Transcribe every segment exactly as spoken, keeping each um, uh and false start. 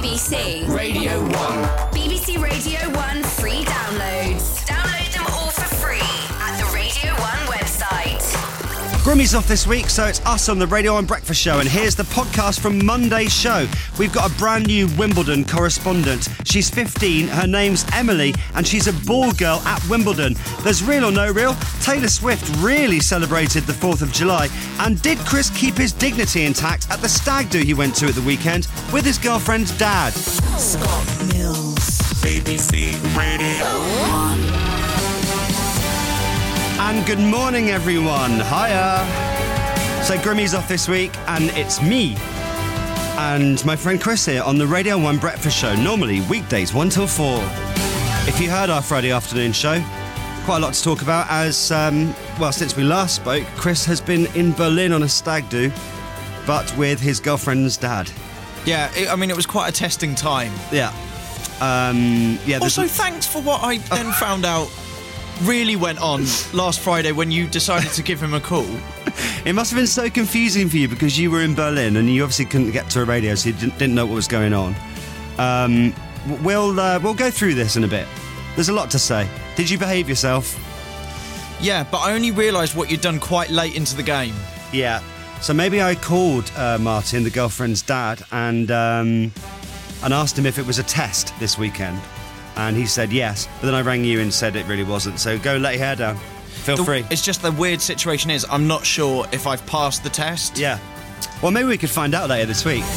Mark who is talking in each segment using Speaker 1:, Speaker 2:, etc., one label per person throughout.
Speaker 1: B C
Speaker 2: Radio one.
Speaker 1: B B C Radio one free downloads. Download them all for free at the Radio one website.
Speaker 3: Grimmy's off this week, so it's us on the Radio one Breakfast Show, and here's the podcast from Monday's show. We've got a brand new Wimbledon correspondent. She's fifteen, her name's Emily, and she's a ball girl at Wimbledon. There's real or no real. Taylor Swift really celebrated the fourth of July, and did Chris keep his dignity intact at the stag do he went to at the weekend with his girlfriend's dad?
Speaker 2: Scott Mills, B B C Radio one.
Speaker 3: And good morning, everyone. Hiya. So Grimmy's off this week, and it's me and my friend Chris here on the Radio one Breakfast Show, normally weekdays one till four. If you heard our Friday afternoon show, quite a lot to talk about as, um, well, since we last spoke, Chris has been in Berlin on a stag do, but with his girlfriend's dad.
Speaker 4: Yeah, it, I mean, it was quite a testing time.
Speaker 3: Yeah. Um, yeah.
Speaker 4: Also, thanks for what I then found out really went on last Friday when you decided to give him a call.
Speaker 3: It must have been so confusing for you because you were in Berlin and you obviously couldn't get to a radio, so you didn't, didn't know what was going on. Um, we'll uh, we'll go through this in a bit. There's a lot to say. Did you behave yourself?
Speaker 4: Yeah, but I only realised what you'd done quite late into the game.
Speaker 3: Yeah. So maybe I called uh, Martin, the girlfriend's dad, and um, and asked him if it was a test this weekend. And he said yes, but then I rang you and said it really wasn't. So go let your hair down. Feel
Speaker 4: The-
Speaker 3: free.
Speaker 4: It's just the weird situation is I'm not sure if I've passed the test.
Speaker 3: Yeah. Well, maybe we could find out later this week.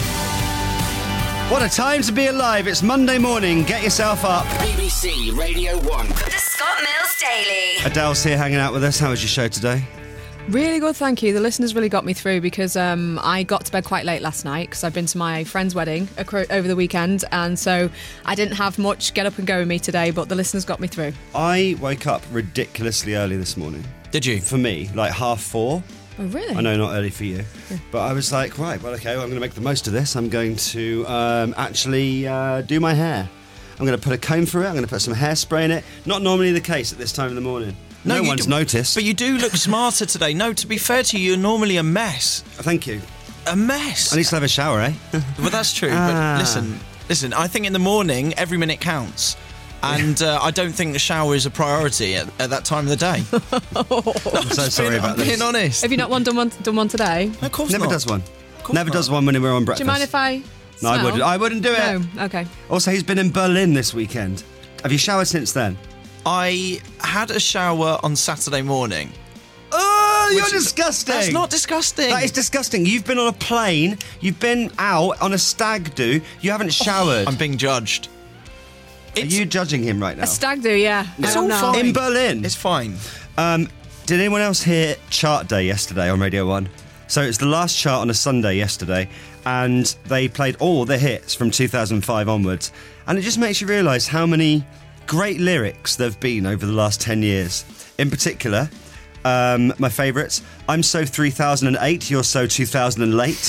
Speaker 3: What a time to be alive. It's Monday morning. Get yourself up.
Speaker 2: B B C Radio one.
Speaker 1: The Scott Mills Daily.
Speaker 3: Adele's here hanging out with us. How was your show today?
Speaker 5: Really good, thank you. The listeners really got me through because um, I got to bed quite late last night because I've been to my friend's wedding acro- over the weekend, and so I didn't have much get up and go with me today, but the listeners got me through.
Speaker 3: I woke up ridiculously early this morning.
Speaker 4: Did you?
Speaker 3: For me, like half four.
Speaker 5: Oh, really?
Speaker 3: I know, not early for you. But I was like, right, well, okay, well, I'm going to make the most of this. I'm going to um, actually uh, do my hair. I'm going to put a comb through it. I'm going to put some hairspray in it. Not normally the case at this time of the morning. No,
Speaker 4: you
Speaker 3: one's
Speaker 4: do-
Speaker 3: noticed.
Speaker 4: But you do look smarter today. No, to be fair to you, you're normally a mess.
Speaker 3: Thank you.
Speaker 4: A mess.
Speaker 3: At least I have a shower, eh?
Speaker 4: Well, that's true.
Speaker 3: Ah.
Speaker 4: But listen, listen. I think in the morning, every minute counts. And uh, I don't think the shower is a priority at, at that time of the day.
Speaker 3: I'm so sorry
Speaker 4: being,
Speaker 3: about
Speaker 4: I'm
Speaker 3: this.
Speaker 4: being honest.
Speaker 5: Have you not one done one, done one today?
Speaker 4: Of course
Speaker 3: Never
Speaker 4: not.
Speaker 3: does one.
Speaker 4: course
Speaker 3: Never
Speaker 4: not.
Speaker 3: does one when we're on
Speaker 5: Do
Speaker 3: breakfast.
Speaker 5: you mind if I
Speaker 3: No, I
Speaker 5: smell?
Speaker 3: wouldn't. I wouldn't do it.
Speaker 5: No, okay.
Speaker 3: Also, he's been in Berlin this weekend. Have you showered since then?
Speaker 4: I had a shower on Saturday morning.
Speaker 3: Oh, you're
Speaker 4: Which is-
Speaker 3: disgusting.
Speaker 4: That's not disgusting.
Speaker 3: That is disgusting. You've been on a plane. You've been out on a stag do. You haven't showered.
Speaker 4: I'm being judged.
Speaker 3: Are
Speaker 4: It's,
Speaker 3: you judging him right now?
Speaker 5: A stag do, yeah.
Speaker 4: It's
Speaker 5: I
Speaker 4: all
Speaker 5: don't know.
Speaker 4: fine.
Speaker 3: In Berlin.
Speaker 4: It's fine.
Speaker 3: Um, did anyone else hear Chart Day yesterday on Radio one? So it's the last chart on a Sunday yesterday, and they played all the hits from two thousand five onwards. And it just makes you realise how many great lyrics there have been over the last ten years. In particular, um, my favourites, I'm so three thousand eight, you're so two thousand late.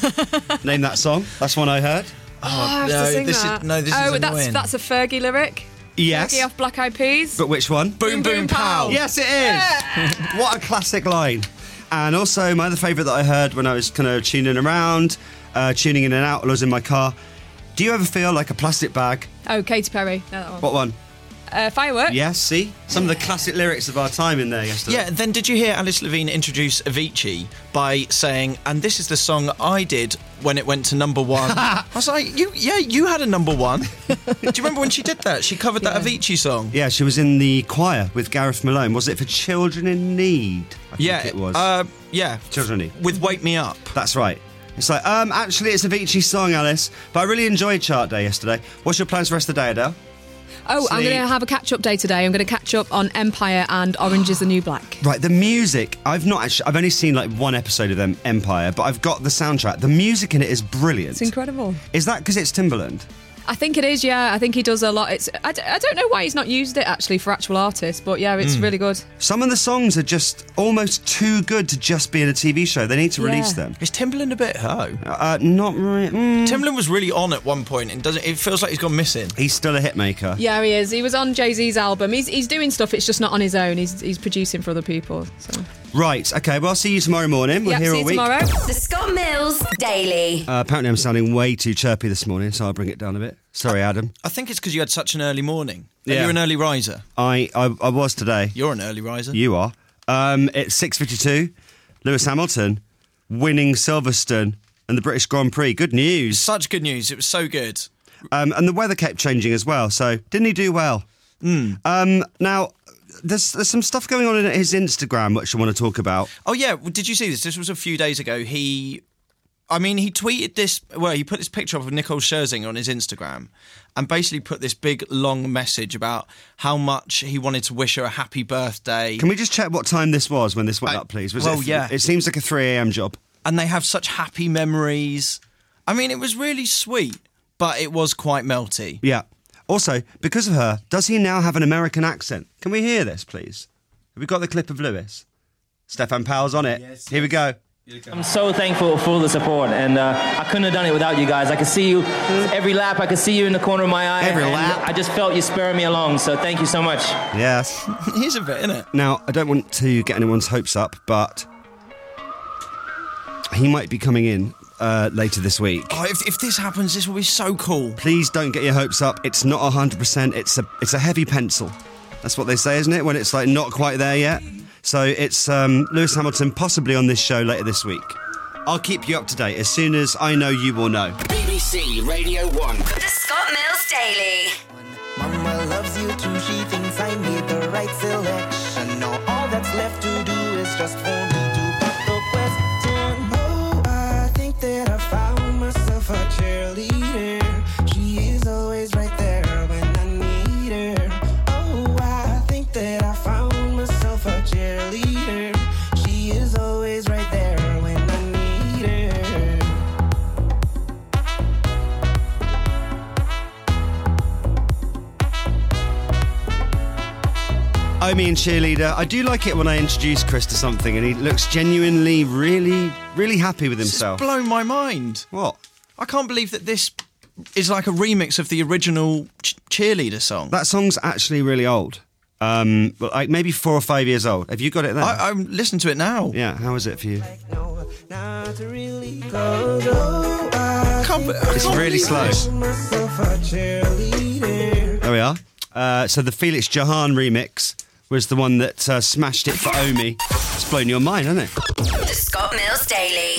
Speaker 3: Name that song. That's one I heard.
Speaker 5: Oh, I have
Speaker 4: no,
Speaker 5: to sing
Speaker 4: this is-
Speaker 5: that.
Speaker 4: no, this
Speaker 5: oh,
Speaker 4: is
Speaker 5: that's
Speaker 4: annoying.
Speaker 5: that's a Fergie lyric.
Speaker 3: Yes.
Speaker 5: Fergie off Black Eyed Peas.
Speaker 3: But which one?
Speaker 4: Boom, boom, pow.
Speaker 3: Yes, it is. What a classic line. And also, my other favourite that I heard when I was kind of tuning around, uh, tuning in and out while I was in my car. Do you ever feel like a plastic bag?
Speaker 5: Oh, Katy Perry. No, that one.
Speaker 3: What one?
Speaker 5: Uh, Firework.
Speaker 3: Yes, see? Some of the classic lyrics of our time in there yesterday.
Speaker 4: Yeah, then did you hear Alice Levine introduce Avicii by saying, and this is the song I did when it went to number one? I was like, you, yeah, you had a number one. Do you remember when she did that? She covered that
Speaker 5: Yeah.
Speaker 4: Avicii song.
Speaker 3: Yeah, she was in the choir with Gareth Malone. Was it for Children in Need? I think
Speaker 4: Yeah,
Speaker 3: it was.
Speaker 4: Uh, yeah.
Speaker 3: Children in Need.
Speaker 4: With Wake Me Up.
Speaker 3: That's right. It's like, um, actually, it's Avicii's song, Alice. But I really enjoyed Chart Day yesterday. What's your plans for the rest of the day, Adele?
Speaker 5: Oh, I'm
Speaker 3: Sleep.
Speaker 5: going to have a catch-up day today. I'm going to catch up on Empire and Orange is the New Black.
Speaker 3: Right, the music. I've not actually. I've only seen like one episode of them Empire, but I've got the soundtrack. The music in it is brilliant.
Speaker 5: It's incredible.
Speaker 3: Is that because it's Timbaland?
Speaker 5: I think it is, yeah. I think he does a lot. It's I, d- I don't know why he's not used it, actually, for actual artists, but yeah, it's really good.
Speaker 3: Some of the songs are just almost too good to just be in a T V show. They need to release
Speaker 5: Yeah.
Speaker 3: them.
Speaker 4: Is Timbaland a bit ho?
Speaker 3: Uh, not really. Mm.
Speaker 4: Timbaland was really on at one point and doesn't it feels like he's gone missing.
Speaker 3: He's still a hit maker.
Speaker 5: Yeah, he is. He was on Jay-Z's album. He's he's doing stuff, it's just not on his own. He's he's producing for other people. So
Speaker 3: Right, okay, well, I'll see you tomorrow morning. We're
Speaker 5: Yep,
Speaker 3: here
Speaker 5: see
Speaker 3: all
Speaker 5: you
Speaker 3: week.
Speaker 5: tomorrow.
Speaker 1: The Scott Mills Daily.
Speaker 3: Uh, apparently, I'm sounding way too chirpy this morning, so I'll bring it down a bit. Sorry, Adam.
Speaker 4: I think it's because you had such an early morning.
Speaker 3: Yeah.
Speaker 4: You're an early riser.
Speaker 3: I, I, I was today.
Speaker 4: You're an early riser.
Speaker 3: You are. Um, it's six fifty-two. Lewis Hamilton winning Silverstone and the British Grand Prix. Good news.
Speaker 4: Such good news. It was so good.
Speaker 3: Um, and the weather kept changing as well, so didn't he do well? Mm. Um, now, there's, there's some stuff going on in his Instagram which I want to talk about.
Speaker 4: Oh, yeah. Well, did you see this? This was a few days ago. He... I mean, he tweeted this, well, he put this picture up of Nicole Scherzinger on his Instagram and basically put this big, long message about how much he wanted to wish her a happy birthday.
Speaker 3: Can we just check what time this was when this went
Speaker 4: I-
Speaker 3: up, please? Was
Speaker 4: well,
Speaker 3: it,
Speaker 4: yeah.
Speaker 3: It seems like a three a.m. job.
Speaker 4: And they have such happy memories. I mean, it was really sweet, but it was quite melty.
Speaker 3: Yeah. Also, because of her, does he now have an American accent? Can we hear this, please? Have we got the clip of Lewis? Stefan Powell's on it.
Speaker 6: Yes,
Speaker 3: Here we go.
Speaker 6: I'm so thankful for the support, and uh, I couldn't have done it without you guys. I could see you every lap. I could see you in the corner of my eye.
Speaker 3: Every
Speaker 6: and
Speaker 3: lap.
Speaker 6: I just felt you spurring me along, so thank you so much.
Speaker 3: Yes.
Speaker 4: Here's a bit, innit?
Speaker 3: Now, I don't want to get anyone's hopes up, but he might be coming in uh, later this week.
Speaker 4: Oh, if, if this happens, this will be so cool.
Speaker 3: Please don't get your hopes up. It's not one hundred percent. It's a it's a heavy pencil. That's what they say, isn't it? When it's like not quite there yet. So it's um, Lewis Hamilton possibly on this show later this week. I'll keep you up to date. As soon as I know, you will know.
Speaker 2: B B C Radio one.
Speaker 1: The Scott Mills Daily.
Speaker 7: Mama loves you too, she thinks I made the right selection. Now all that's left to do is just for me to pop the question. Oh, I think that I found myself a cheerleader. She is always right there when I need her. Oh, I think that I found myself a cheerleader. She is always right there when I need her.
Speaker 3: I mean, cheerleader. I do like it when I introduce Chris to something and he looks genuinely, really, really happy with
Speaker 4: This
Speaker 3: himself.
Speaker 4: has blown my mind.
Speaker 3: What?
Speaker 4: I can't believe that this is like a remix of the original ch- cheerleader song.
Speaker 3: That song's actually really old. Um, well, like maybe four or five years old. Have you got it there?
Speaker 4: I, I'm listening to it now.
Speaker 3: yeah. How is it for you?
Speaker 7: No, not really. 'Cause, oh, I
Speaker 4: Can't be- I
Speaker 3: It's
Speaker 4: can't
Speaker 3: really
Speaker 4: believe
Speaker 3: slow.
Speaker 4: this.
Speaker 7: found myself a cheerleader.
Speaker 3: There we are. Uh, so the Felix Jahan remix was the one that uh, smashed it for Omi. It's blown your mind, hasn't it?
Speaker 1: The Scott Mills Daily.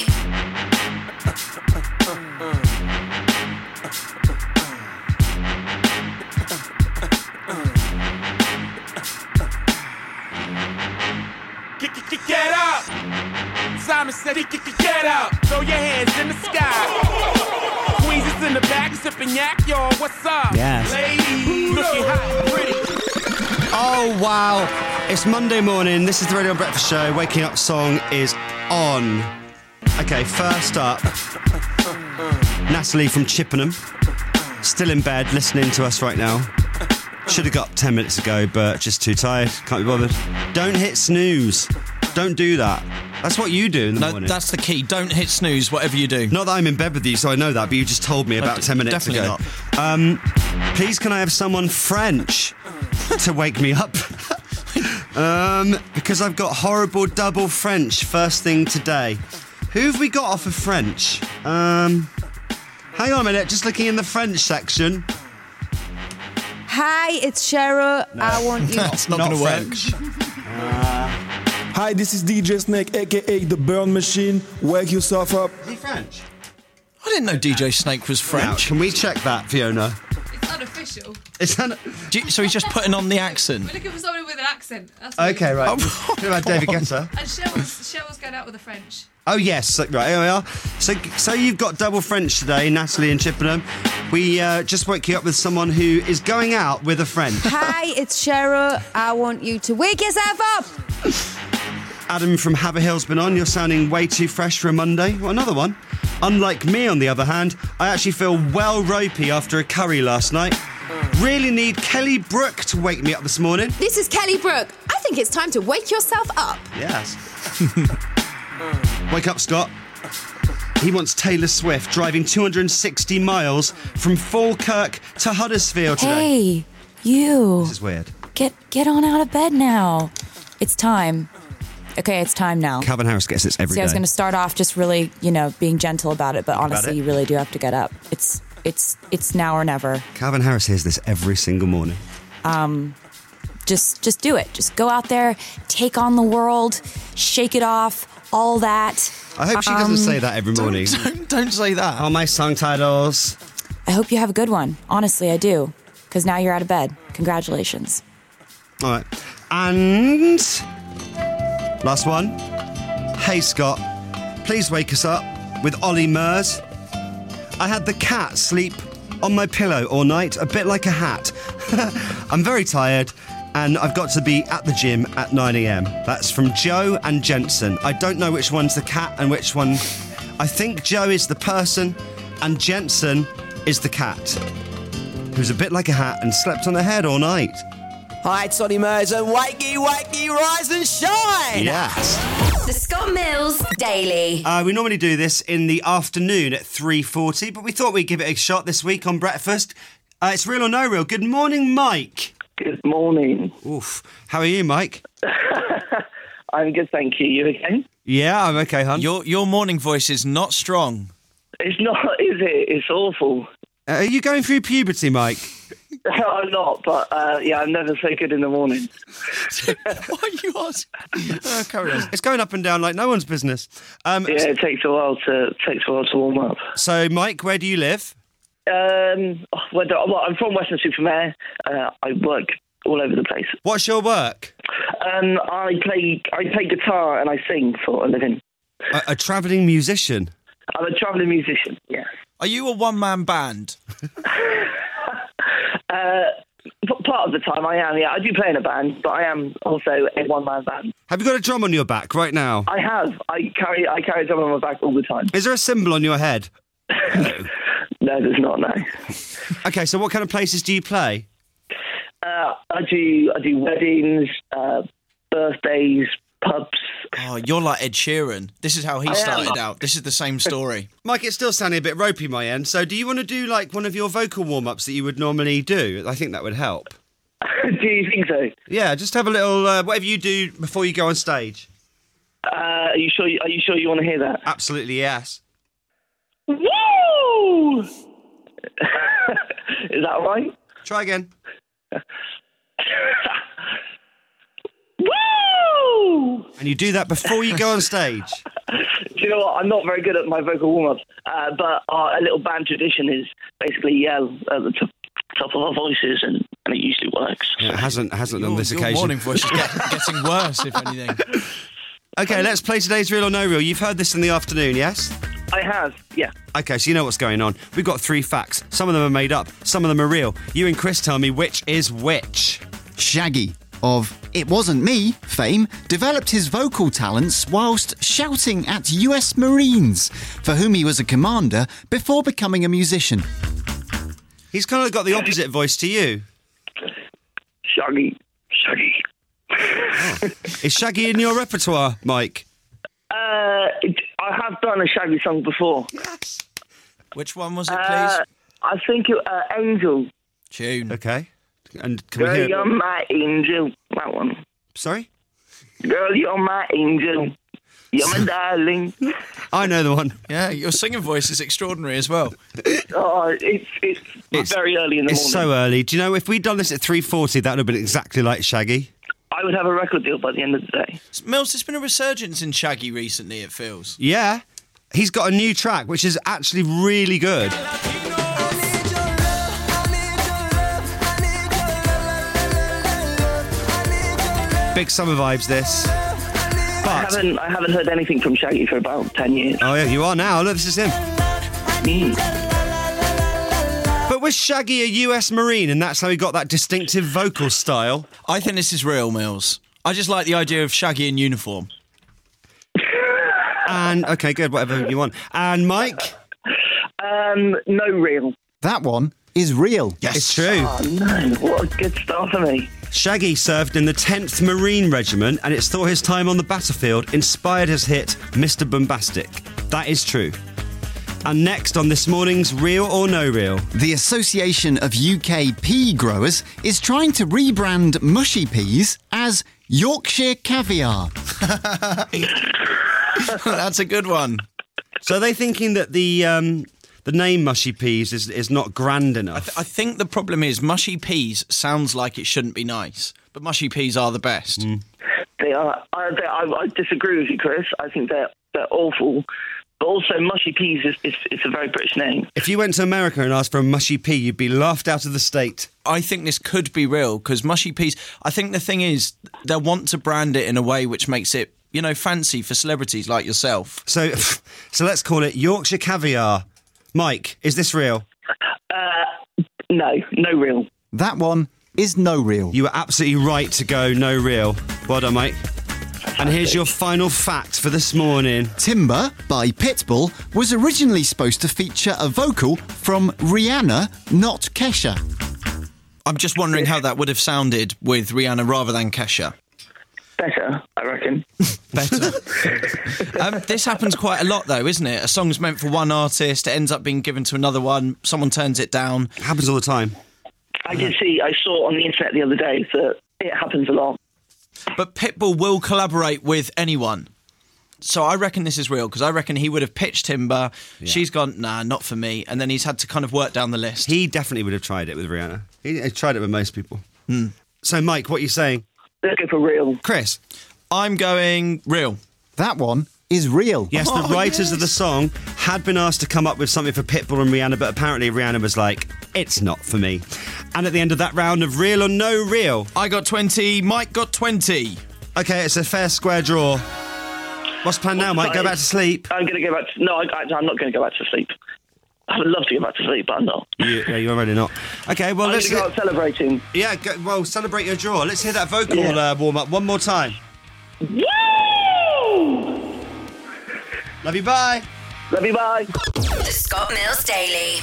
Speaker 8: Get, get, get, get up! Simon said, get, get, get, get up! Throw your hands in the sky. Queens is in the back, sipping yak, y'all. What's up?
Speaker 3: Yes.
Speaker 8: Ladies, looking hot and pretty.
Speaker 3: Oh, wow. It's Monday morning. This is the Radio Breakfast Show. Waking Up song is on. Okay, first up, Natalie from Chippenham. Still in bed, listening to us right now. Should have got up ten minutes ago, but just too tired. Can't be bothered. Don't hit snooze. Don't do that. That's what you do in the
Speaker 4: No,
Speaker 3: morning.
Speaker 4: that's the key. Don't hit snooze, whatever you do.
Speaker 3: Not that I'm in bed with you, so I know that, but you just told me about
Speaker 4: d-
Speaker 3: ten minutes
Speaker 4: definitely
Speaker 3: ago. Um, please, can I have someone French to wake me up? um, because I've got horrible double French first thing today. Who have we got off of French? Um, hang on a minute, just looking in the French section.
Speaker 9: Hi, it's Cheryl. I want you.
Speaker 4: That's not,
Speaker 3: Not
Speaker 4: going to work.
Speaker 3: French.
Speaker 10: Hi, this is D J Snake, aka The Burn Machine. Wake yourself up.
Speaker 3: Is he French?
Speaker 4: I didn't know D J Snake was
Speaker 3: Now,
Speaker 4: French.
Speaker 3: can we check that, Fiona?
Speaker 5: It's unofficial.
Speaker 3: Is that...
Speaker 4: Do you- so he's just putting on the accent.
Speaker 5: We're looking for someone with an accent. That's what
Speaker 3: Okay, right.
Speaker 4: Oh,
Speaker 3: What about David Guetta?
Speaker 5: And Cheryl's, Cheryl's going out with a French.
Speaker 3: Oh yes, so- right here we are. So, so you've got double French today, Natalie and Chippenham. We uh, just woke you up with someone who is going out with a friend.
Speaker 9: Hi, it's Cheryl. I want you to wake yourself up.
Speaker 3: Adam from Haverhill's been on. You're sounding way too fresh for a Monday. Well, another one. Unlike me, on the other hand, I actually feel well ropey after a curry last night. Really need Kelly Brook to wake me up this morning.
Speaker 9: This is Kelly Brook. I think it's time to wake yourself up.
Speaker 3: Yes. Wake up, Scott. He wants Taylor Swift driving two hundred sixty miles from Falkirk to Huddersfield today.
Speaker 11: Hey, you.
Speaker 3: This is weird.
Speaker 11: Get get on out of bed now. It's time. okay, it's time now.
Speaker 3: Calvin Harris gets this every
Speaker 11: See, I was
Speaker 3: day.
Speaker 11: going to start off just really, you know, being gentle about it, but honestly,
Speaker 3: it?
Speaker 11: you really do have to get up. It's it's it's now or never.
Speaker 3: Calvin Harris hears this every single morning.
Speaker 11: Um, just just do it. Just go out there, take on the world, shake it off, all that.
Speaker 3: I hope she
Speaker 11: Um,
Speaker 3: doesn't say that every morning.
Speaker 4: Don't, don't, don't say that.
Speaker 3: Oh, my song titles.
Speaker 11: I hope you have a good one. Honestly, I do. Because now you're out of bed. Congratulations.
Speaker 3: All right. And last one. Hey, Scott, please wake us up with Ollie Murs. I had the cat sleep on my pillow all night, a bit like a hat. I'm very tired and I've got to be at the gym at nine a.m. That's from Joe and Jensen. I don't know which one's the cat and which one... I think Joe is the person and Jensen is the cat, who's a bit like a hat and slept on her head all night.
Speaker 12: Hi, it's Ollie Murs and wakey, wakey, rise and shine!
Speaker 3: Yes.
Speaker 1: The Scott Mills Daily.
Speaker 3: Uh, we normally do this in the afternoon at three forty, but we thought we'd give it a shot this week on breakfast. Uh, it's Real or No Real. Good morning, Mike.
Speaker 13: Good morning.
Speaker 3: Oof. How are you, Mike?
Speaker 13: I'm good, thank you. You okay?
Speaker 3: Yeah, I'm okay, hon.
Speaker 4: Your your morning voice is not strong.
Speaker 13: It's not, is it? It's awful.
Speaker 3: Uh, are you going through puberty, Mike?
Speaker 13: I'm not, but uh, yeah, I'm never so good in the morning.
Speaker 4: Why are you asking? Uh, carry on.
Speaker 3: It's going up and down like no one's business. Um,
Speaker 13: Yeah, it takes a while to takes a while to warm up.
Speaker 3: So, Mike, where do you live?
Speaker 13: Um, well, well, I'm from Weston-super-Mare. Uh, I work all over the place.
Speaker 3: What's your work?
Speaker 13: Um, I play I play guitar and I sing for a living.
Speaker 3: A, a travelling musician.
Speaker 13: I'm a travelling musician. Yeah.
Speaker 4: Are you a one-man band?
Speaker 13: Uh, p- part of the time I am. Yeah, I do play in a band, but I am also a one-man band.
Speaker 3: Have you got a drum on your back right now?
Speaker 13: I have. I carry I carry a drum on my back all the time.
Speaker 3: Is there a symbol on your head?
Speaker 13: No, there's not. No.
Speaker 3: Okay, so what kind of places do you play?
Speaker 13: Uh, I do I do weddings, uh, birthdays, pubs.
Speaker 4: Oh, you're like Ed Sheeran. This is how he
Speaker 13: I
Speaker 4: started
Speaker 13: am.
Speaker 4: out. This is the same story.
Speaker 3: Mike, it's still sounding a bit ropey my end, so do you want to do like one of your vocal warm-ups that you would normally do? I think that would help.
Speaker 13: Do you think so?
Speaker 3: Yeah, just have a little, uh, whatever you do before you go on stage.
Speaker 13: Uh, are you sure? Are you sure you want to hear that?
Speaker 3: Absolutely, yes.
Speaker 13: Woo! Is that right?
Speaker 3: Try again.
Speaker 13: Woo!
Speaker 3: And you do that before you go on stage.
Speaker 13: Do you know what? I'm not very good at my vocal warm-ups, uh, but our a little band tradition is basically yell at the top, top of our voices, and, and it usually works.
Speaker 3: Yeah, it hasn't, hasn't on
Speaker 4: Your,
Speaker 3: this
Speaker 4: your
Speaker 3: occasion.
Speaker 4: morning voice is get, getting worse, if anything.
Speaker 3: Okay, let's play today's Real or No Real. You've heard this in the afternoon, yes?
Speaker 13: I have, yeah.
Speaker 3: Okay, so you know what's going on. We've got three facts. Some of them are made up. Some of them are real. You and Chris tell me which is which.
Speaker 14: Shaggy of It Wasn't Me fame developed his vocal talents whilst shouting at U S Marines, for whom he was a commander before becoming a musician.
Speaker 3: He's kind of got the opposite voice to you.
Speaker 13: Shaggy, Shaggy.
Speaker 3: Is Shaggy in your repertoire, Mike?
Speaker 13: Uh, it, I have done a Shaggy song before.
Speaker 3: Yes.
Speaker 4: Which one was it, please?
Speaker 13: Uh, I think it, uh, Angel.
Speaker 4: Tune.
Speaker 3: Okay. And can
Speaker 13: Girl,
Speaker 3: we hear
Speaker 13: you're my angel. That one.
Speaker 3: Sorry?
Speaker 13: Girl, you're my angel. You're my darling.
Speaker 3: I know the one.
Speaker 4: Yeah, your singing voice is extraordinary as well.
Speaker 13: Oh, it's, it's
Speaker 3: It's-
Speaker 13: very early in the
Speaker 3: It's
Speaker 13: morning.
Speaker 3: so early. Do you know, if we'd done this at three forty, that would have been exactly like Shaggy.
Speaker 13: I would have a record deal by the end of the day.
Speaker 4: Mills, there's been a resurgence in Shaggy recently, it feels.
Speaker 3: Yeah. He's got a new track, which is actually really good. Big summer vibes, this.
Speaker 13: I
Speaker 3: But,
Speaker 13: haven't, I haven't heard anything from Shaggy for about ten years.
Speaker 3: oh yeah, you are now. Look, this is him.
Speaker 13: Mm.
Speaker 3: But was Shaggy a U S Marine, and that's how he got that distinctive vocal style?
Speaker 4: I think this is real, Mills. I just like the idea of Shaggy in uniform.
Speaker 3: And, okay, good, whatever you want. And Mike?
Speaker 13: Um, no real.
Speaker 14: That one is real.
Speaker 3: Yes. It's true.
Speaker 13: Oh no, what a good start for me.
Speaker 3: Shaggy served in the tenth Marine Regiment, and it's thought his time on the battlefield inspired his hit, Mister Bombastic. That is true. And next on this morning's Real or No Real.
Speaker 14: The Association of U K Pea Growers is trying to rebrand mushy peas as has Yorkshire caviar.
Speaker 4: That's a good one.
Speaker 3: So are they thinking that the um, the name Mushy Peas is, is not grand enough?
Speaker 4: I, th- I think the problem is mushy peas sounds like it shouldn't be nice, but mushy peas are the best.
Speaker 3: Mm.
Speaker 13: They are. I, they, I, I disagree with you, Chris. I think they're they're awful. But also, mushy peas is it's, it's a very British name.
Speaker 3: If you went to America and asked for a mushy pea, you'd be laughed out of the state.
Speaker 4: I think this could be real because mushy peas. I think the thing is they'll want to brand it in a way which makes it, you know, fancy for celebrities like yourself.
Speaker 3: So, so let's call it Yorkshire caviar. Mike, is this real?
Speaker 13: Uh, no, no real.
Speaker 14: That one is no real.
Speaker 3: You were absolutely right to go no real. Well done, Mike. And here's your final fact for this morning.
Speaker 14: Timber by Pitbull was originally supposed to feature a vocal from Rihanna, not Kesha.
Speaker 4: I'm just wondering how that would have sounded with Rihanna rather than Kesha.
Speaker 13: Better, I reckon.
Speaker 4: Better. um, this happens quite a lot, though, isn't it? A song's meant for one artist, it ends up being given to another one, someone turns it down.
Speaker 3: It happens all the time.
Speaker 13: I did see, I saw on the internet the other day that it happens a lot.
Speaker 4: But Pitbull will collaborate with anyone. So I reckon this is real, because I reckon he would have pitched Timber. Yeah. She's gone, nah, not for me. And then he's had to kind of work down the list.
Speaker 3: He definitely would have tried it with Rihanna. He, he tried it with most people.
Speaker 4: Hmm.
Speaker 3: So, Mike, what are you saying?
Speaker 13: Let's go for real.
Speaker 3: Chris?
Speaker 4: I'm going real.
Speaker 14: That one is real.
Speaker 3: Yes, the
Speaker 4: Oh,
Speaker 3: writers
Speaker 4: yes.
Speaker 3: of the song had been asked to come up with something for Pitbull and Rihanna, but apparently Rihanna was like, it's not for me. And at the end of that round of real or no real,
Speaker 4: I got twenty, Mike got twenty.
Speaker 3: Okay, it's a fair square draw. What's the plan now, Mike? Go back to sleep?
Speaker 13: I'm going to go back to... No, I, I, I'm not going to go back to sleep. I would love to go back to sleep, but I'm not.
Speaker 3: You, yeah, you're already not. Okay, well,
Speaker 13: I'm
Speaker 3: let's...
Speaker 13: going to go out celebrating.
Speaker 3: Yeah, go, well, celebrate your draw. Let's hear that vocal
Speaker 13: Yeah.
Speaker 3: uh, warm-up one more time.
Speaker 13: Woo!
Speaker 3: Love you, bye.
Speaker 13: Love you, bye.
Speaker 1: The Scott Mills Daily.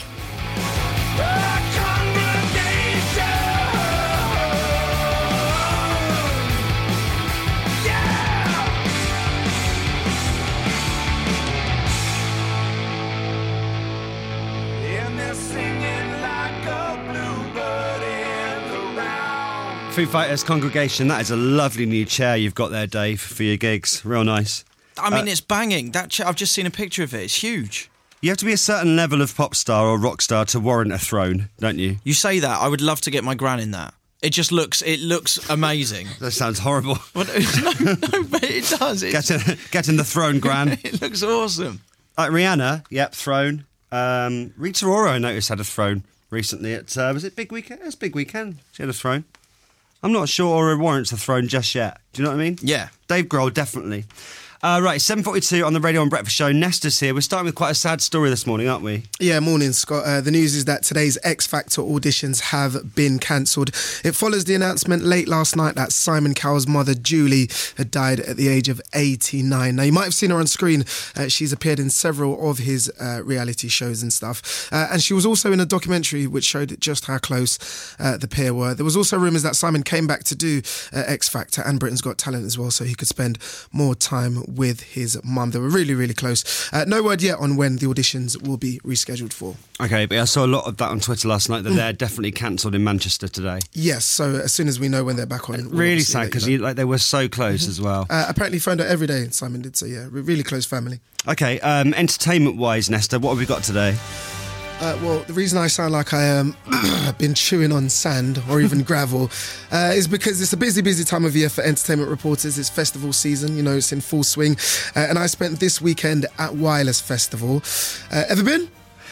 Speaker 3: Foo Fighters Congregation, that is a lovely new chair you've got there, Dave, for your gigs. Real nice.
Speaker 4: I mean,
Speaker 3: Uh,
Speaker 4: it's banging. That ch- I've just seen a picture of it. It's huge.
Speaker 3: You have to be a certain level of pop star or rock star to warrant a throne, don't you?
Speaker 4: You say that. I would love to get my gran in that. It just looks. It looks amazing.
Speaker 3: That sounds horrible.
Speaker 4: But, no, no, but it does. It's,
Speaker 3: Get in, get in the throne, Gran.
Speaker 4: it looks awesome.
Speaker 3: Like Rihanna, yep, throne. Um, Rita Ora, I noticed, had a throne recently at, uh, was it Big Weekend? It was Big Weekend. She had a throne. I'm not sure Ora warrants a throne just yet. Do you know what I mean?
Speaker 4: Yeah.
Speaker 3: Dave Grohl, definitely. Uh, right, seven forty-two on the Radio and Breakfast Show. Nesta's here. We're starting with quite a sad story this morning, aren't we?
Speaker 15: Yeah, morning, Scott. Uh, the news is that today's X Factor auditions have been cancelled. It follows the announcement late last night that Simon Cowell's mother, Julie, had died at the age of eighty-nine. Now, you might have seen her on screen. Uh, she's appeared in several of his uh, reality shows and stuff. Uh, and she was also in a documentary which showed just how close uh, the pair were. There was also rumours that Simon came back to do uh, X Factor and Britain's Got Talent as well, so he could spend more time with his mum. They were really, really close. Uh, no word yet on when the auditions will be rescheduled for.
Speaker 3: Okay, but I saw a lot of that on Twitter last night, that
Speaker 15: Mm.
Speaker 3: they're definitely cancelled in Manchester today.
Speaker 15: Yes, so as soon as we know when they're back on... we'll
Speaker 3: Really
Speaker 15: obviously
Speaker 3: sad,
Speaker 15: let you
Speaker 3: because
Speaker 15: know.
Speaker 3: like, they were so close as well.
Speaker 15: Uh, apparently phoned her every day, Simon did, so yeah, re- really close family.
Speaker 3: Okay, um, entertainment-wise, Nesta, what have we got today?
Speaker 15: Uh, well, the reason I sound like I um, have been chewing on sand or even gravel uh, is because it's a busy, busy time of year for entertainment reporters. It's festival season, you know, it's in full swing. Uh, and I spent this weekend at Wireless Festival. Uh, ever been?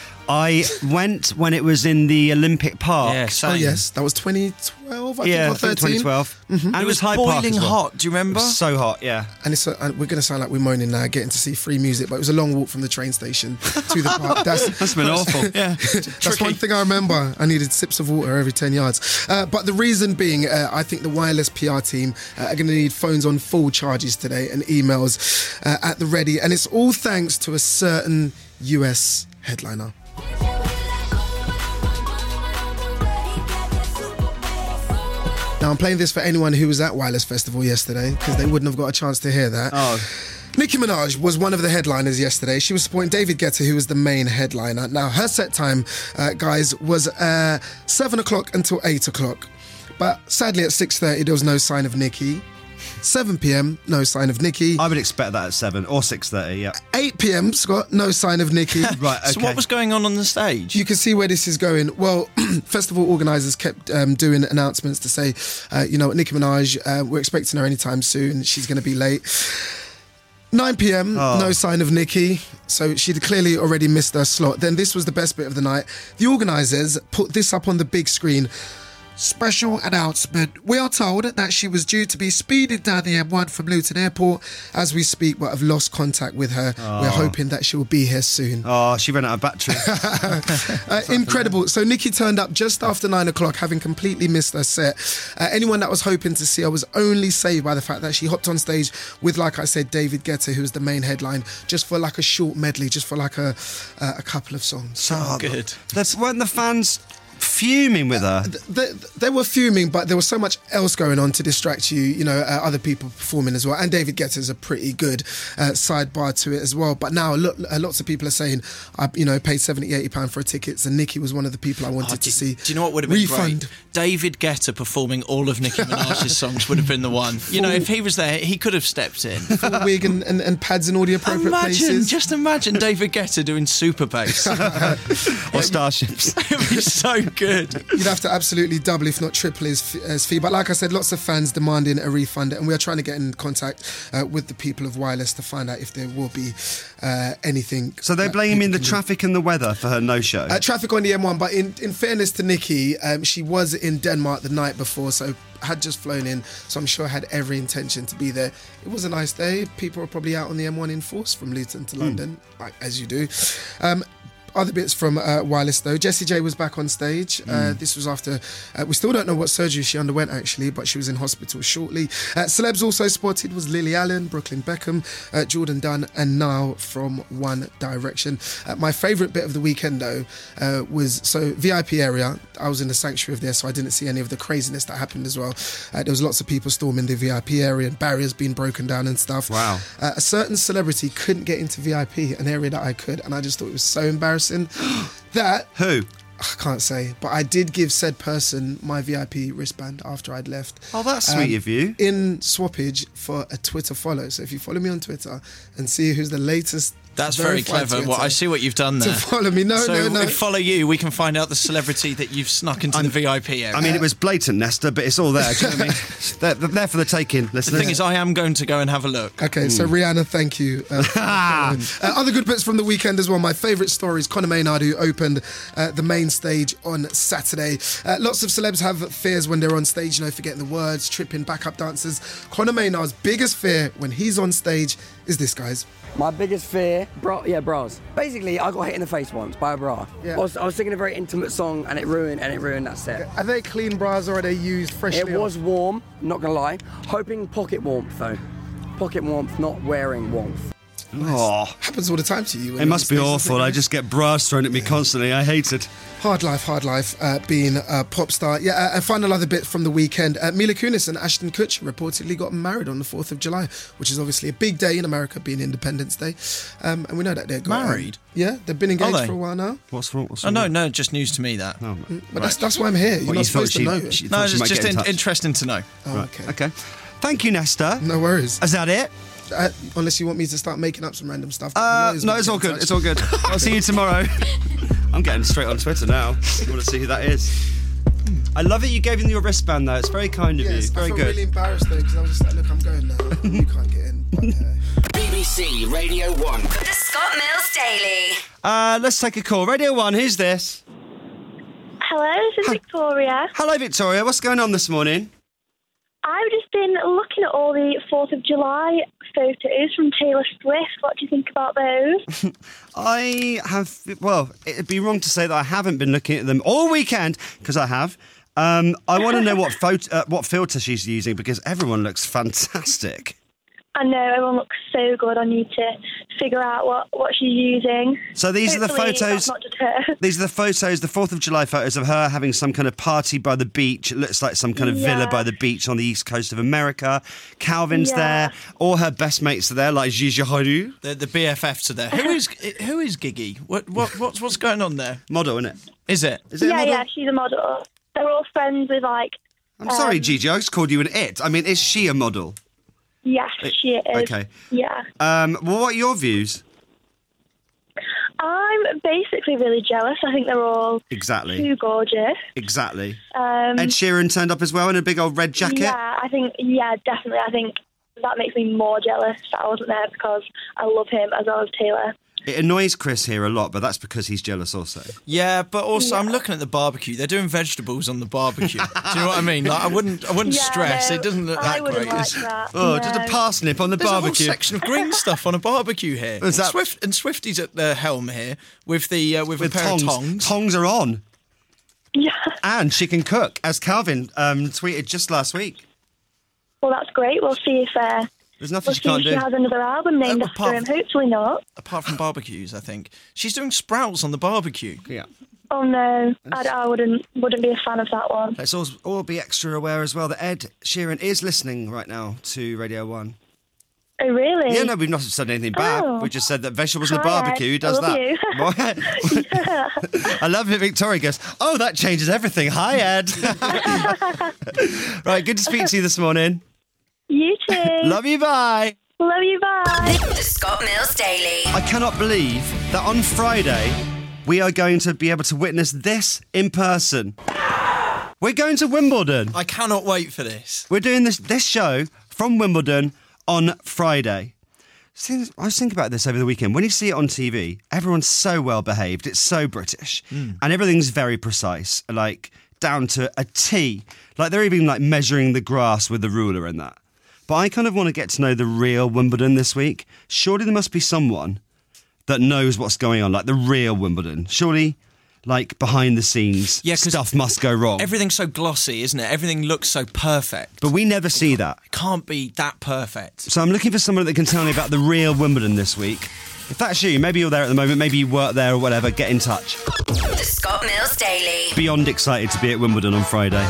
Speaker 3: I went when it was in the Olympic Park.
Speaker 4: Yeah, same.
Speaker 15: Oh, yes. That was twenty twelve, I
Speaker 3: yeah,
Speaker 15: think, or
Speaker 3: I think
Speaker 15: thirteen.
Speaker 3: twenty twelve.
Speaker 15: Mhm.
Speaker 3: And
Speaker 4: It
Speaker 3: it
Speaker 4: was
Speaker 3: was Hyde Park
Speaker 4: boiling
Speaker 3: as well.
Speaker 4: hot. Do you remember?
Speaker 3: It was so hot, yeah.
Speaker 15: And it's a, and we're going to sound like we're moaning now, getting to see free music, but it was a long walk from the train station to the park. That's,
Speaker 3: That's been awful.
Speaker 4: Yeah,
Speaker 15: That's one thing I remember. I needed sips of water every ten yards. Uh, but the reason being, uh, I think the Wireless P R team uh, are going to need phones on full charges today and emails uh, at the ready. And it's all thanks to a certain U S headliner. Now, I'm playing this for anyone who was at Wireless Festival yesterday, because they wouldn't have got a chance to hear that.
Speaker 3: Oh.
Speaker 15: Nicki Minaj was one of the headliners yesterday. She was supporting David Guetta, who was the main headliner. Now, her set time, uh, guys, was uh, seven o'clock until eight o'clock. But sadly, at six thirty, there was no sign of Nikki. seven p.m, no sign of Nikki.
Speaker 3: I would expect that at seven or six thirty, yeah.
Speaker 15: eight p.m, Scott, no sign of Nikki.
Speaker 3: Right, okay.
Speaker 4: So what was going on on the stage?
Speaker 15: You can see where this is going. Well, festival organisers kept um, doing announcements to say, uh, you know, Nicki Minaj, uh, we're expecting her anytime soon. She's going to be late. nine p.m,
Speaker 3: Oh.
Speaker 15: no sign of Nikki. So she'd clearly already missed her slot. Then this was the best bit of the night. The organisers put this up on the big screen. Special announcement. We are told that she was due to be speeding down the M one from Luton Airport as we speak, but have lost contact with her.
Speaker 3: Oh.
Speaker 15: We're hoping that she will be here soon.
Speaker 3: Oh, she ran out of battery.
Speaker 15: uh, incredible. So Nikki turned up just after nine o'clock, having completely missed her set. Uh, anyone that was hoping to see her was only saved by the fact that she hopped on stage with, like I said, David Guetta, who was the main headline, just for like a short medley, just for like a uh, a couple of songs.
Speaker 3: So good. That's weren't the fans fuming with her?
Speaker 15: They, they were fuming, but there was so much else going on to distract you, you know, uh, other people performing as well. And David Guetta is a pretty good uh, sidebar to it as well. But now look, uh, lots of people are saying, I, you know, paid seventy, eighty pounds for tickets, and Nikki was one of the people I wanted
Speaker 4: Oh,
Speaker 15: to
Speaker 4: do,
Speaker 15: see.
Speaker 4: do you know what would have been
Speaker 15: Refund.
Speaker 4: great? David Guetta performing all of Nicki Minaj's songs would have been the one. You know, if he was there, he could have stepped in.
Speaker 15: Full wig and, and, and pads in all the appropriate
Speaker 4: Imagine,
Speaker 15: places.
Speaker 4: just imagine David Guetta doing Super Bass.
Speaker 3: Or Starships.
Speaker 4: It would be so good.
Speaker 15: You'd have to absolutely double, if not triple, his, his fee. But like I said, lots of fans demanding a refund, and we are trying to get in contact uh, with the people of Wireless to find out if there will be uh, anything.
Speaker 3: So they're blaming the traffic and the weather for her no-show?
Speaker 15: Uh, traffic on the M one, but in, in fairness to Nikki, um, she was in Denmark the night before, so had just flown in, so I'm sure had every intention to be there. It was a nice day. People were probably out on the M one in force from Luton to London, like, as you do. Um, Other bits from uh, Wireless though. Jessie J was back on stage. Uh,
Speaker 3: Mm.
Speaker 15: this was after, uh, we still don't know what surgery she underwent actually, but she was in hospital shortly. Uh, celebs also spotted was Lily Allen, Brooklyn Beckham, uh, Jordan Dunn, and Niall from One Direction. Uh, my favourite bit of the weekend though uh, was, so V I P area, I was in the sanctuary of there, so I didn't see any of the craziness that happened as well. Uh, there was lots of people storming the V I P area and barriers being broken down and stuff.
Speaker 3: Wow.
Speaker 15: Uh, a certain celebrity couldn't get into V I P, an area that I could, and I just thought it was so embarrassing. That
Speaker 3: who
Speaker 15: I can't say, but I did give said person my V I P wristband after I'd left.
Speaker 3: Oh, that's sweet of you.
Speaker 15: In swappage for a Twitter follow. So if you follow me on Twitter and see who's the latest.
Speaker 4: That's very
Speaker 15: verified
Speaker 4: clever.
Speaker 15: Twitter
Speaker 4: Well, I see what you've done there.
Speaker 15: to follow me. No,
Speaker 4: so
Speaker 15: no, no.
Speaker 4: if we follow you, we can find out the celebrity that you've snuck into the V I P area.
Speaker 3: I mean, it was blatant, Nesta, but it's all there. Do you know what I mean? They're, they're there for the taking,
Speaker 4: The
Speaker 3: listeners.
Speaker 4: thing is, I am going to go and have a look.
Speaker 15: Okay, so Rihanna, thank you. Uh, for following. uh, other good bits from the weekend as well. My favourite story is Conor Maynard, who opened uh, the main stage on Saturday. Uh, lots of celebs have fears when they're on stage, you know, forgetting the words, tripping, backup dancers. Conor Maynard's biggest fear when he's on stage is this, guys.
Speaker 16: My biggest fear, bra, yeah, bras. Basically, I got hit in the face once by a bra.
Speaker 15: Yeah.
Speaker 16: I, was, I was singing a very intimate song and it ruined, and it ruined that set.
Speaker 15: Are they clean bras or are they used freshly?
Speaker 16: It was warm, not gonna lie. Hoping pocket warmth though. Pocket warmth, not wearing warmth.
Speaker 3: Oh,
Speaker 15: happens all the time to you.
Speaker 3: it must be awful. I just get bras thrown at me constantly. I hate it.
Speaker 15: Hard life, hard life, uh, being a pop star. Yeah, uh, and final other bit from the weekend. Uh, Mila Kunis and Ashton Kutcher reportedly got married on the fourth of July, which is obviously a big day in America, being Independence Day. Um, and we know that they're got,
Speaker 4: Married?
Speaker 15: Um, yeah, they've been engaged
Speaker 4: Are they?
Speaker 15: for a while now.
Speaker 3: What's wrong? What's
Speaker 4: Oh, no, no, just news to me that.
Speaker 3: Oh,
Speaker 15: But that's, that's why I'm here. You're
Speaker 3: What,
Speaker 15: not
Speaker 3: you thought
Speaker 15: supposed to
Speaker 3: she-
Speaker 15: know.
Speaker 3: she-
Speaker 15: it.
Speaker 3: thought
Speaker 4: No,
Speaker 3: she
Speaker 4: it's
Speaker 3: might
Speaker 4: just
Speaker 3: get in
Speaker 4: in-
Speaker 3: touch.
Speaker 4: interesting to know.
Speaker 15: Oh,
Speaker 3: Right.
Speaker 15: okay.
Speaker 3: Okay. Thank you, Nesta.
Speaker 15: No worries.
Speaker 3: Is that it?
Speaker 15: Uh, unless you want me to start making up some random stuff.
Speaker 3: Uh, no, it's all good. It's all good. I'll see you tomorrow. I'm getting straight on Twitter now. I want to see who that is. I love it. You gave him your wristband, though. It's very kind of
Speaker 15: Yes,
Speaker 3: you. Very
Speaker 15: I felt
Speaker 3: good.
Speaker 15: really embarrassed though because I was just like, look, I'm going now. You can't get in. But, uh,
Speaker 1: B B C Radio one. The Scott Mills Daily.
Speaker 3: Uh, let's take a call. Radio One. Who's this?
Speaker 17: Hello, this is Victoria.
Speaker 3: Hello, Victoria. What's going on this morning?
Speaker 17: I've just been looking at all the fourth of July photos from Taylor Swift. What do you think about those?
Speaker 3: I have, well, it'd be wrong to say that I haven't been looking at them all weekend, because I have. Um, I want to know what photo, uh, what filter she's using, because everyone looks fantastic.
Speaker 17: I know, everyone looks so good. I need to figure out what, what she's using.
Speaker 3: So these
Speaker 17: Hopefully
Speaker 3: are the photos.
Speaker 17: that's not just her.
Speaker 3: These are the photos, the fourth of July photos of her having some kind of party by the beach. It looks like some kind of
Speaker 17: Yeah.
Speaker 3: villa by the beach on the east coast of America. Calvin's
Speaker 17: Yeah.
Speaker 3: there. All her best mates are there, like Gigi Hadid.
Speaker 4: The, the B F Fs are there. Who is who is Gigi? What what what's what's going on there?
Speaker 3: Model, isn't it?
Speaker 4: Is it?
Speaker 3: Is it a
Speaker 17: Yeah,
Speaker 3: model?
Speaker 17: yeah, she's a model. They're all friends with, like,
Speaker 3: I'm sorry,
Speaker 17: Um,
Speaker 3: Gigi, I just called you an it. I mean, is she a model?
Speaker 17: Yes, she is.
Speaker 3: Okay.
Speaker 17: Yeah.
Speaker 3: Um, well, what are your views?
Speaker 17: I'm basically really jealous. I think they're all
Speaker 3: Exactly.
Speaker 17: too gorgeous.
Speaker 3: Exactly.
Speaker 17: Um,
Speaker 3: Ed Sheeran turned up as well in a big old red jacket.
Speaker 17: Yeah, I think, yeah, definitely. I think that makes me more jealous that I wasn't there because I love him as well as Taylor.
Speaker 3: It annoys Chris here a lot, but that's because he's jealous also.
Speaker 4: Yeah, but also I'm looking at the barbecue. They're doing vegetables on the barbecue. Do you know what I mean? Like, I wouldn't, I wouldn't
Speaker 17: Yeah,
Speaker 4: stress.
Speaker 17: no,
Speaker 4: It doesn't look
Speaker 17: I
Speaker 4: that
Speaker 17: wouldn't
Speaker 4: great.
Speaker 17: like
Speaker 4: It's-
Speaker 17: that.
Speaker 3: Oh,
Speaker 17: No.
Speaker 3: just a parsnip on the
Speaker 4: There's
Speaker 3: barbecue.
Speaker 4: a whole section of green stuff on a barbecue here.
Speaker 3: Is that-
Speaker 4: Swift and Swifty's at the helm here with the uh, with,
Speaker 3: With
Speaker 4: a pair
Speaker 3: tongs.
Speaker 4: of tongs.
Speaker 3: Tongs are on.
Speaker 17: Yeah.
Speaker 3: And she can cook, as Calvin um, tweeted just last week.
Speaker 17: Well, that's great. We'll see if, uh,
Speaker 3: There's nothing
Speaker 17: we'll
Speaker 3: she
Speaker 17: see
Speaker 3: can't
Speaker 17: if she
Speaker 3: do.
Speaker 17: has another album named
Speaker 4: Uh,
Speaker 17: after
Speaker 4: apart
Speaker 17: him.
Speaker 4: from-
Speaker 17: Hopefully not.
Speaker 4: Apart from barbecues, I think she's doing sprouts on the barbecue.
Speaker 3: Yeah.
Speaker 17: Oh no, I, I wouldn't wouldn't be a fan of that one.
Speaker 3: Let's all, all be extra aware as well that Ed Sheeran is listening right now to Radio one.
Speaker 17: Oh really?
Speaker 3: Yeah, no, we've not said anything bad.
Speaker 17: Oh.
Speaker 3: We just said that vegetables on the
Speaker 17: Hi,
Speaker 3: barbecue. Who
Speaker 17: Ed.
Speaker 3: does
Speaker 17: I love
Speaker 3: that?
Speaker 17: you.
Speaker 3: I love it. Victoria goes, oh, that changes everything. Hi, Ed. Right, good to speak to you this morning.
Speaker 17: You too.
Speaker 3: Love you, bye.
Speaker 17: Love you, bye.
Speaker 1: The Scott Mills Daily.
Speaker 3: I cannot believe that on Friday we are going to be able to witness this in person. We're going to Wimbledon.
Speaker 4: I cannot wait for this.
Speaker 3: We're doing this this show from Wimbledon on Friday. See, I was thinking about this over the weekend. When you see it on T V, everyone's so well behaved. It's so British,
Speaker 4: Mm.
Speaker 3: and everything's very precise, like down to a T. Like they're even like measuring the grass with the ruler and that. But I kind of want to get to know the real Wimbledon this week. Surely there must be someone that knows what's going on, like the real Wimbledon. Surely, like behind the scenes,
Speaker 4: Yeah, 'cause
Speaker 3: stuff must go wrong.
Speaker 4: Everything's so glossy, isn't it? Everything looks so perfect.
Speaker 3: But we never see that.
Speaker 4: It can't be that perfect.
Speaker 3: So I'm looking for someone that can tell me about the real Wimbledon this week. If that's you, maybe you're there at the moment, maybe you work there or whatever, get in touch.
Speaker 1: The Scott Mills Daily.
Speaker 3: Beyond excited to be at Wimbledon on Friday.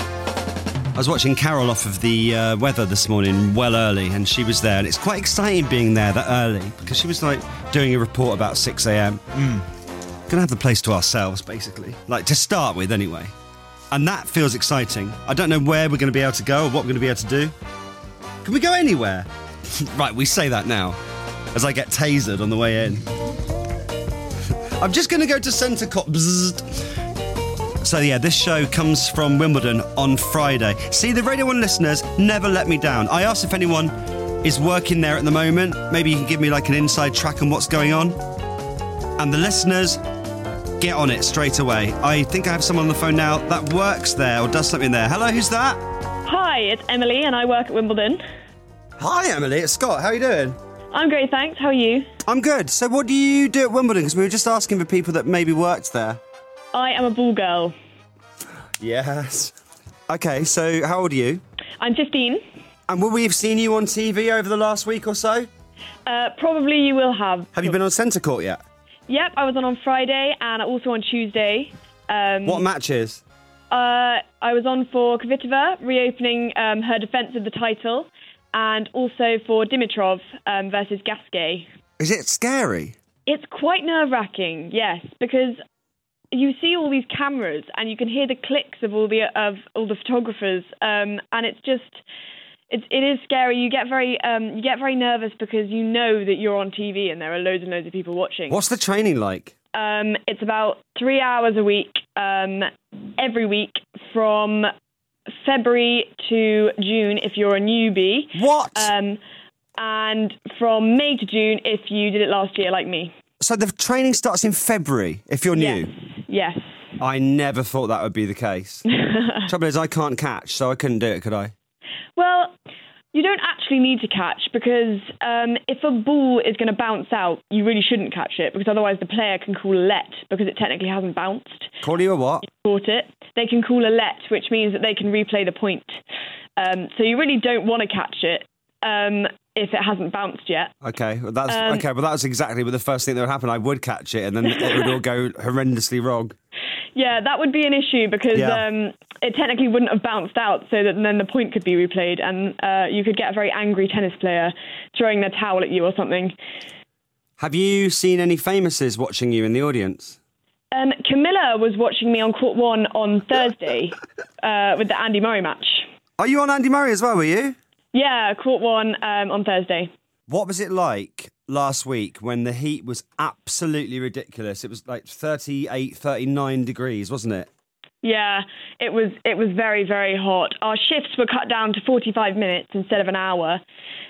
Speaker 3: I was watching Carol off of the uh, weather this morning well early, and she was there, and it's quite exciting being there that early because she was like doing a report about six a.m.
Speaker 4: Mm.
Speaker 3: Gonna have the place to ourselves, basically, like to start with anyway, and that feels exciting. I don't know where we're going to be able to go or what we're going to be able to do. Can we go anywhere? Right, we say that now as I get tasered on the way in. I'm just going to go to Centre Court. So yeah, this show comes from Wimbledon on Friday. See, the Radio one listeners never let me down. I asked if anyone is working there at the moment. Maybe you can give me like an inside track on what's going on. And the listeners, get on it straight away. I think I have someone on the phone now that works there or does something there. Hello, who's that?
Speaker 18: Hi, it's Emily and I work at Wimbledon.
Speaker 3: Hi, Emily. It's Scott. How are you doing?
Speaker 18: I'm great, thanks. How are you?
Speaker 3: I'm good. So what do you do at Wimbledon? Because we were just asking for people that maybe worked there.
Speaker 18: I am a ball girl.
Speaker 3: Yes. Okay, so how old are you?
Speaker 18: I'm fifteen.
Speaker 3: And will we have seen you on T V over the last week or so?
Speaker 18: Uh, probably you will have.
Speaker 3: Have you been on Centre Court yet?
Speaker 18: Yep, I was on on Friday and also on Tuesday. Um,
Speaker 3: What matches?
Speaker 18: Uh, I was on for Kvitova, reopening um, her defence of the title, and also for Dimitrov um, versus Gasquet.
Speaker 3: Is it scary?
Speaker 18: It's quite nerve-wracking, yes, because you see all these cameras and you can hear the clicks of all the of all the photographers, um, and it's just it, it is scary. You get very um, you get very nervous because you know that you're on T V and there are loads and loads of people watching.
Speaker 3: What's the training like?
Speaker 18: Um, it's about three hours a week, um, every week from February to June if you're a newbie.
Speaker 3: What?
Speaker 18: Um, and from May to June if you did it last year, like me.
Speaker 3: So the training starts in February if you're new?
Speaker 18: Yes.
Speaker 3: I never thought that would be the case. Trouble is I can't catch, so I couldn't do it, could I?
Speaker 18: Well, you don't actually need to catch because um, if a ball is going to bounce out, you really shouldn't catch it because otherwise the player can call a let because it technically hasn't bounced.
Speaker 3: Call you a what?
Speaker 18: Caught it. They can call a let, which means that they can replay the point. Um, so you really don't want to catch it um, if it hasn't bounced yet.
Speaker 3: Okay, well that's
Speaker 18: Um,
Speaker 3: okay, but that was exactly what the first thing that would happen. I would catch it, and then it would all go horrendously wrong.
Speaker 18: Yeah, that would be an issue because
Speaker 3: Yeah.
Speaker 18: um, it technically wouldn't have bounced out, so that then the point could be replayed, and uh, you could get a very angry tennis player throwing their towel at you or something.
Speaker 3: Have you seen any famouses watching you in the audience?
Speaker 18: Um, Camilla was watching me on court one on Thursday. uh, with the Andy Murray match.
Speaker 3: Are you on Andy Murray as well, were you?
Speaker 18: Yeah, court one um, on Thursday.
Speaker 3: What was it like last week when the heat was absolutely ridiculous? It was like thirty-eight, thirty-nine degrees, wasn't it?
Speaker 18: Yeah, it was it was very, very hot. Our shifts were cut down to forty-five minutes instead of an hour.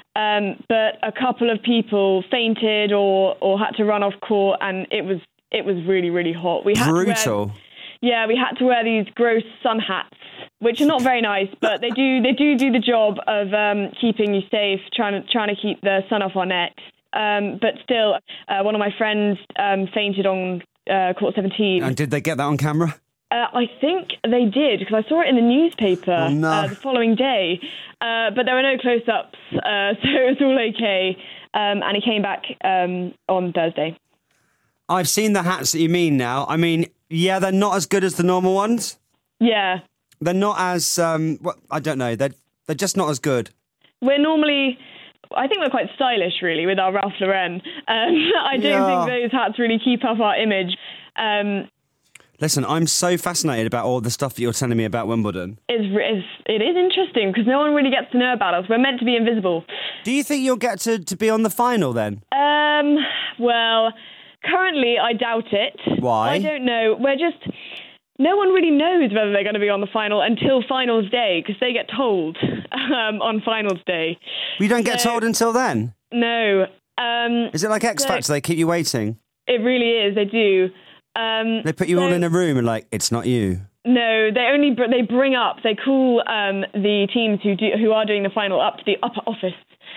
Speaker 18: Um, but a couple of people fainted or, or had to run off court, and it was it was really, really hot. We had
Speaker 3: Brutal.
Speaker 18: To wear, yeah, we had to wear these gross sun hats, which are not very nice, but they do they do do the job of um, keeping you safe, trying to trying to keep the sun off our necks. Um, but still, uh, one of my friends um, fainted on uh, court seventeen.
Speaker 3: And did they get that on camera?
Speaker 18: Uh, I think they did, because I saw it in the newspaper
Speaker 3: Oh, no.
Speaker 18: uh, the following day. Uh, but there were no close-ups, uh, so it was all okay. Um, and he came back um, on Thursday.
Speaker 3: I've seen the hats that you mean now. I mean, yeah, they're not as good as the normal ones.
Speaker 18: Yeah.
Speaker 3: They're not as, um, well, I don't know, they're, they're just not as good.
Speaker 18: We're normally... I think we're quite stylish, really, with our Ralph Lauren. Um, I don't
Speaker 3: Yeah.
Speaker 18: think those hats really keep up our image. Um,
Speaker 3: Listen, I'm so fascinated about all the stuff that you're telling me about Wimbledon.
Speaker 18: it's, it's, it is interesting, because no one really gets to know about us. We're meant to be invisible.
Speaker 3: Do you think you'll get to, to be on the final then?
Speaker 18: Um, well, currently I doubt it.
Speaker 3: Why?
Speaker 18: I don't know. We're just... No one really knows whether they're going to be on the final until finals day, because they get told um, on finals day.
Speaker 3: We don't get
Speaker 18: So-
Speaker 3: told until then?
Speaker 18: No. Um,
Speaker 3: Is it like X
Speaker 18: so-
Speaker 3: Factor? They keep you waiting?
Speaker 18: It really is. They do. Um,
Speaker 3: They put you all
Speaker 18: so-
Speaker 3: in a room and like, it's not you.
Speaker 18: No, they only br- they bring up, they call um, the teams who do, who are doing the final up to the upper office,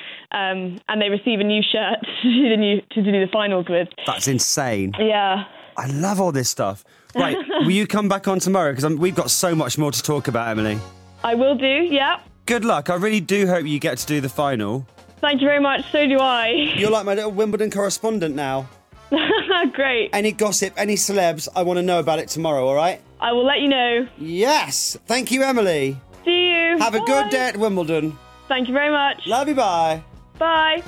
Speaker 18: um, and they receive a new shirt to do the new to do the finals with.
Speaker 3: That's insane.
Speaker 18: Yeah.
Speaker 3: I love all this stuff. Right, will you come back on tomorrow? Because we've got so much more to talk about, Emily.
Speaker 18: I will do. Yeah.
Speaker 3: Good luck. I really do hope you get to do the final.
Speaker 18: Thank you very much. So do I.
Speaker 3: You're like my little Wimbledon correspondent now.
Speaker 18: Great.
Speaker 3: Any gossip, any celebs, I want to know about it tomorrow, all right?
Speaker 18: I will let you know.
Speaker 3: Yes. Thank you, Emily.
Speaker 18: See you.
Speaker 3: Have a
Speaker 18: Bye.
Speaker 3: good day at Wimbledon.
Speaker 18: Thank you very much.
Speaker 3: Love you, bye.
Speaker 18: Bye.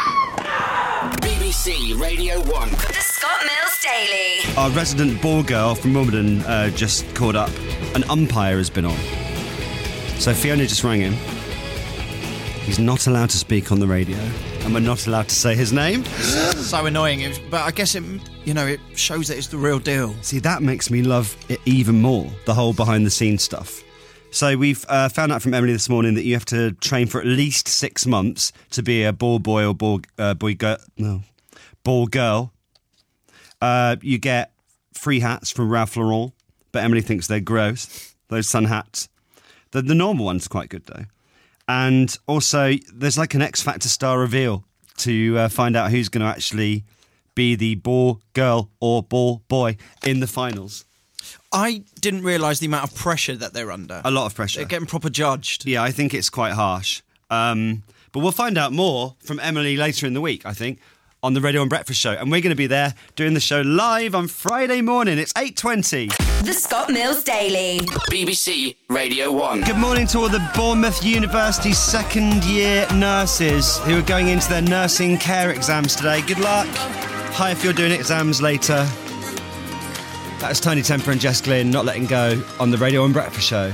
Speaker 1: B B C Radio one. The Scott Mills Daily.
Speaker 3: Our resident ball girl from Wimbledon uh, just called up. An umpire has been on. So Fiona just rang him. He's not allowed to speak on the radio, and we're not allowed to say his name.
Speaker 4: So annoying, it was, but I guess it, you know, it shows that it's the real deal.
Speaker 3: See, that makes me love it even more, the whole behind-the-scenes stuff. So we've uh, found out from Emily this morning that you have to train for at least six months to be a ball boy or ball uh, boy girl. No, ball girl. Uh, you get free hats from Ralph Lauren, but Emily thinks they're gross. Those sun hats. The, the normal ones are quite good though. And also, there's like an X Factor star reveal to uh, find out who's going to actually be the ball girl or ball boy in the finals.
Speaker 4: I didn't realise the amount of pressure that they're under.
Speaker 3: A lot of pressure.
Speaker 4: They're getting proper judged.
Speaker 3: Yeah, I think it's quite harsh. Um, but we'll find out more from Emily later in the week, I think, on the Radio and Breakfast Show. And we're going to be there doing the show live on Friday morning. It's eight twenty.
Speaker 1: The Scott Mills Daily.
Speaker 2: B B C Radio one.
Speaker 3: Good morning to all the Bournemouth University second-year nurses who are going into their nursing care exams today. Good luck. Hi if you're doing exams later. That's Tony Temper and Jess Glynn not letting go on the Radio and Breakfast Show.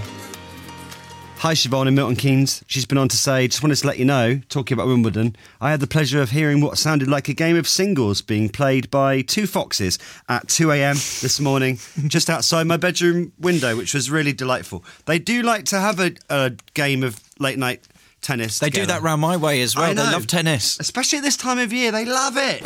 Speaker 3: Hi Siobhan in Milton Keynes. She's been on to say, just wanted to let you know, talking about Wimbledon, I had the pleasure of hearing what sounded like a game of singles being played by two foxes at two a.m. this morning, just outside my bedroom window, which was really delightful. They do like to have a, a game of late night tennis
Speaker 4: They
Speaker 3: together.
Speaker 4: do that round my way as well.
Speaker 3: I
Speaker 4: They
Speaker 3: know.
Speaker 4: love tennis.
Speaker 3: Especially at this time of year, they love it.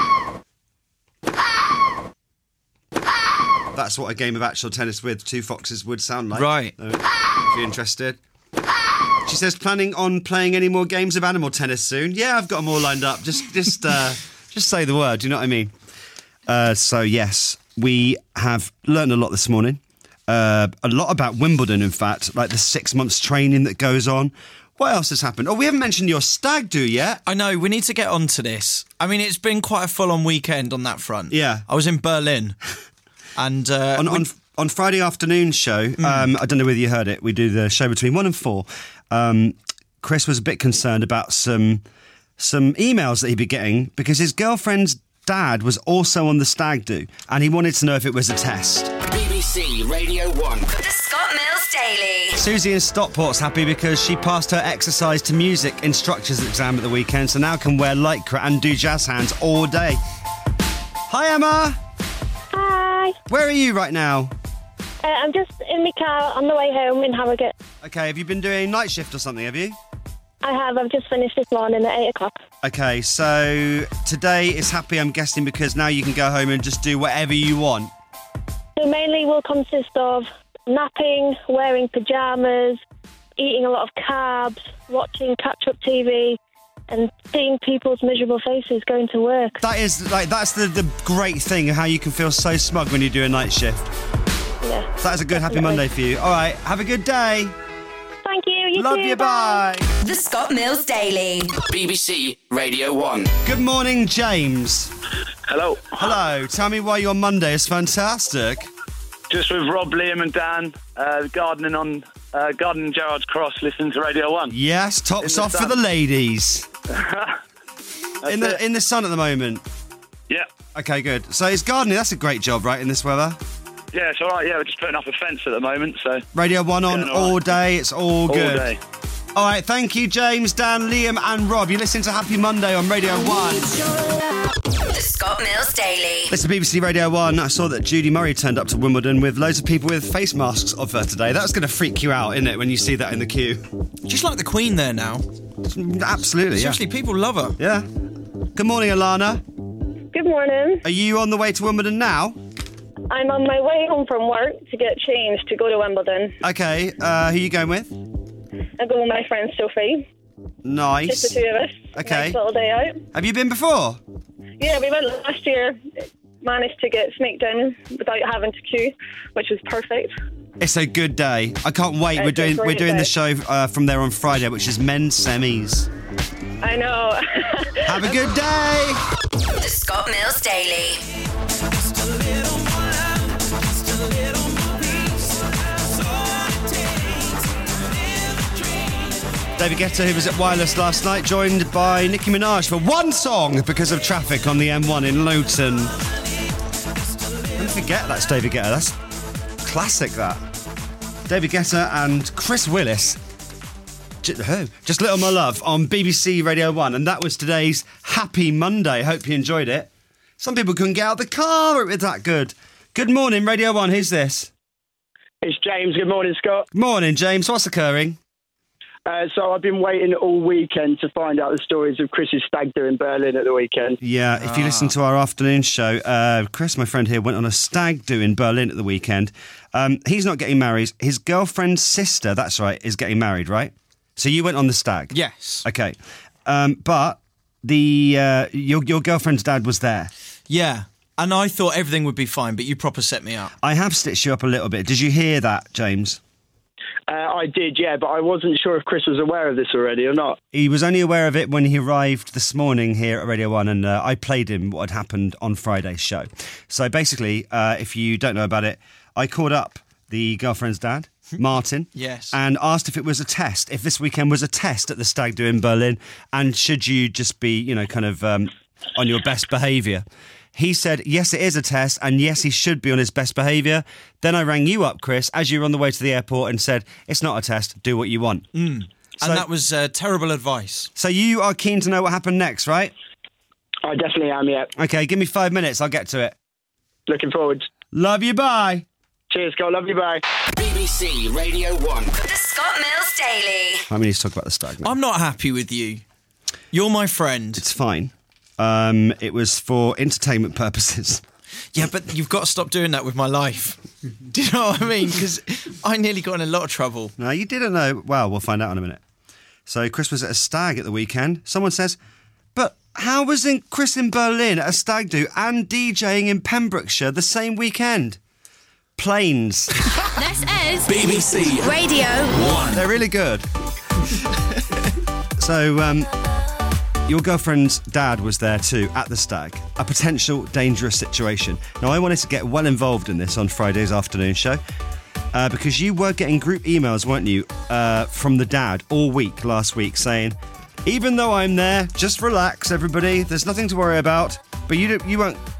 Speaker 3: That's what a game of actual tennis with two foxes would sound like.
Speaker 4: Right.
Speaker 3: Uh, if you're interested. She says, planning on playing any more games of animal tennis soon? Yeah, I've got them all lined up. Just just, uh, just say the word, do you know what I mean? Uh, so, yes, we have learned a lot this morning. Uh, a lot about Wimbledon, in fact, like the six months training that goes on. What else has happened? Oh, we haven't mentioned your stag do yet.
Speaker 4: I know, we need to get onto this. I mean, it's been quite a full-on weekend on that front.
Speaker 3: Yeah.
Speaker 4: I was in Berlin. And uh,
Speaker 3: on,
Speaker 4: we-
Speaker 3: on on Friday afternoon show,
Speaker 4: Mm.
Speaker 3: um, I don't know whether you heard it. We do the show between one and four. Um, Chris was a bit concerned about some some emails that he'd be getting because his girlfriend's dad was also on the stag do, and he wanted to know if it was a test.
Speaker 1: B B C Radio one. The Scott Mills Daily.
Speaker 3: Susie in Stockport's happy because she passed her exercise to music instructor's exam at the weekend, so now can wear lycra and do jazz hands all day. Hi, Emma.
Speaker 17: Hi.
Speaker 3: Where are you right now?
Speaker 17: Uh, I'm just in my car on the way home in Harrogate.
Speaker 3: Okay, have you been doing night shift or something, have you?
Speaker 17: I have. I've just finished this morning at eight o'clock.
Speaker 3: Okay, so today is happy, I'm guessing, because now you can go home and just do whatever you want.
Speaker 17: So mainly will consist of napping, wearing pyjamas, eating a lot of carbs, watching catch-up T V, and seeing people's miserable faces going to work.
Speaker 3: That is, like, that's the, the great thing, how you can feel so smug when you do a night shift.
Speaker 17: Yeah.
Speaker 3: So that's a good happy
Speaker 17: definitely.
Speaker 3: Monday for you. All right, have a good day.
Speaker 17: Thank you. You
Speaker 3: Love
Speaker 17: too,
Speaker 3: you, bye.
Speaker 1: The Scott Mills Daily.
Speaker 2: B B C Radio one.
Speaker 3: Good morning, James.
Speaker 19: Hello.
Speaker 3: Hello. Tell me why your Monday is fantastic.
Speaker 19: Just with Rob, Liam and Dan, uh, gardening on uh, gardening Gerrard's Cross, listening to Radio one.
Speaker 3: Yes, tops
Speaker 19: In the
Speaker 3: off for
Speaker 19: sun.
Speaker 3: the ladies. in the
Speaker 19: it.
Speaker 3: in the sun at the moment.
Speaker 19: Yeah.
Speaker 3: Okay, good. So it's gardening. That's a great job, right, in this weather?
Speaker 19: Yeah, it's all right. Yeah, we're just putting up a fence at the moment, so...
Speaker 3: Radio one on
Speaker 19: Going all
Speaker 3: all
Speaker 19: right.
Speaker 3: day. It's all
Speaker 19: All
Speaker 3: good.
Speaker 19: day.
Speaker 3: All right, thank you, James, Dan, Liam and Rob. You're listening to Happy Monday on Radio one.
Speaker 1: The Scott Mills Daily.
Speaker 3: Listen to B B C Radio one. I saw that Judy Murray turned up to Wimbledon with loads of people with face masks of her today. That's going to freak you out, isn't it, when you see that in the queue?
Speaker 4: Just like the Queen there now.
Speaker 3: Absolutely, yeah.
Speaker 4: Seriously, people love her.
Speaker 3: Yeah. Good morning, Alana.
Speaker 17: Good morning.
Speaker 3: Are you on the way to Wimbledon now?
Speaker 17: I'm on my way home from work to get changed to go to Wimbledon.
Speaker 3: Okay, uh, who are you going with?
Speaker 17: I go with my friend Sophie.
Speaker 3: Nice.
Speaker 17: Just the two of us.
Speaker 3: Okay.
Speaker 17: Nice little day out.
Speaker 3: Have you been before?
Speaker 17: Yeah, we went last year. Managed to get snaked in without having to queue, which was perfect.
Speaker 3: It's a good day. I can't wait.
Speaker 17: It's
Speaker 3: we're
Speaker 17: a
Speaker 3: doing we're
Speaker 17: great
Speaker 3: doing
Speaker 17: day.
Speaker 3: the show uh, from there on Friday, which is men's semis.
Speaker 17: I know.
Speaker 3: Have a good day.
Speaker 1: The Scott Mills Daily.
Speaker 3: David Guetta, who was at Wireless last night, joined by Nicki Minaj for one song because of traffic on the M one in Luton. Don't forget that's David Guetta. That's classic, that. David Guetta and Chris Willis. J- who? Just Little My Love on B B C Radio one. And that was today's Happy Monday. Hope you enjoyed it. Some people couldn't get out of the car. It was that good. Good morning, Radio one. Who's this?
Speaker 19: It's James. Good morning, Scott.
Speaker 3: Morning, James. What's occurring?
Speaker 19: Uh, so I've been waiting all weekend to find out the stories of Chris's stag do in Berlin at the weekend.
Speaker 3: Yeah, if you listen to our afternoon show, uh, Chris, my friend here, went on a stag do in Berlin at the weekend. Um, he's not getting married. His girlfriend's sister, that's right, is getting married, right? So you went on the stag?
Speaker 4: Yes.
Speaker 3: Okay. Um, but the uh, your your girlfriend's dad was there.
Speaker 4: Yeah. And I thought everything would be fine, but you proper set me up.
Speaker 3: I have stitched you up a little bit. Did you hear that, James?
Speaker 19: Uh, I did, yeah, but I wasn't sure if Chris was aware of this already or not.
Speaker 3: He was only aware of it when he arrived this morning here at Radio one, and uh, I played him what had happened on Friday's show. So basically, uh, if you don't know about it, I called up the girlfriend's dad, Martin,
Speaker 4: Yes.
Speaker 3: and asked if it was a test, if this weekend was a test at the stag do in Berlin, and should you just be, you know, kind of um, on your best behaviour. He said, yes, it is a test, and yes, he should be on his best behaviour. Then I rang you up, Chris, as you were on the way to the airport and said, it's not a test, do what you want.
Speaker 4: Mm.
Speaker 3: So-
Speaker 4: and that was uh, terrible advice.
Speaker 3: So you are keen to know what happened next, right?
Speaker 19: I definitely am, yeah.
Speaker 3: Okay, give me five minutes, I'll get to it.
Speaker 19: Looking forward.
Speaker 3: Love you, bye.
Speaker 19: Cheers, Scott. Love you, bye.
Speaker 2: B B C Radio one.
Speaker 1: The Scott Mills Daily.
Speaker 3: I mean, need to talk about the stag now.
Speaker 4: I'm not happy with you. You're my friend.
Speaker 3: It's fine. Um, it was for entertainment purposes.
Speaker 4: Yeah, but you've got to stop doing that with my life. Do you know what I mean? Because I nearly got in a lot of trouble.
Speaker 3: No, you didn't know. Well, we'll find out in a minute. So Chris was at a stag at the weekend. Someone says, but how was in Chris in Berlin at a stag do and DJing in Pembrokeshire the same weekend? Planes.
Speaker 1: This is
Speaker 2: B B C
Speaker 1: Radio
Speaker 2: one.
Speaker 3: They're really good. So, um... your girlfriend's dad was there too, at the stag. A potential dangerous situation. Now, I wanted to get well involved in this on Friday's afternoon show uh, because you were getting group emails, weren't you, uh, from the dad all week last week saying, even though I'm there, just relax, everybody. There's nothing to worry about. But you don't, you won't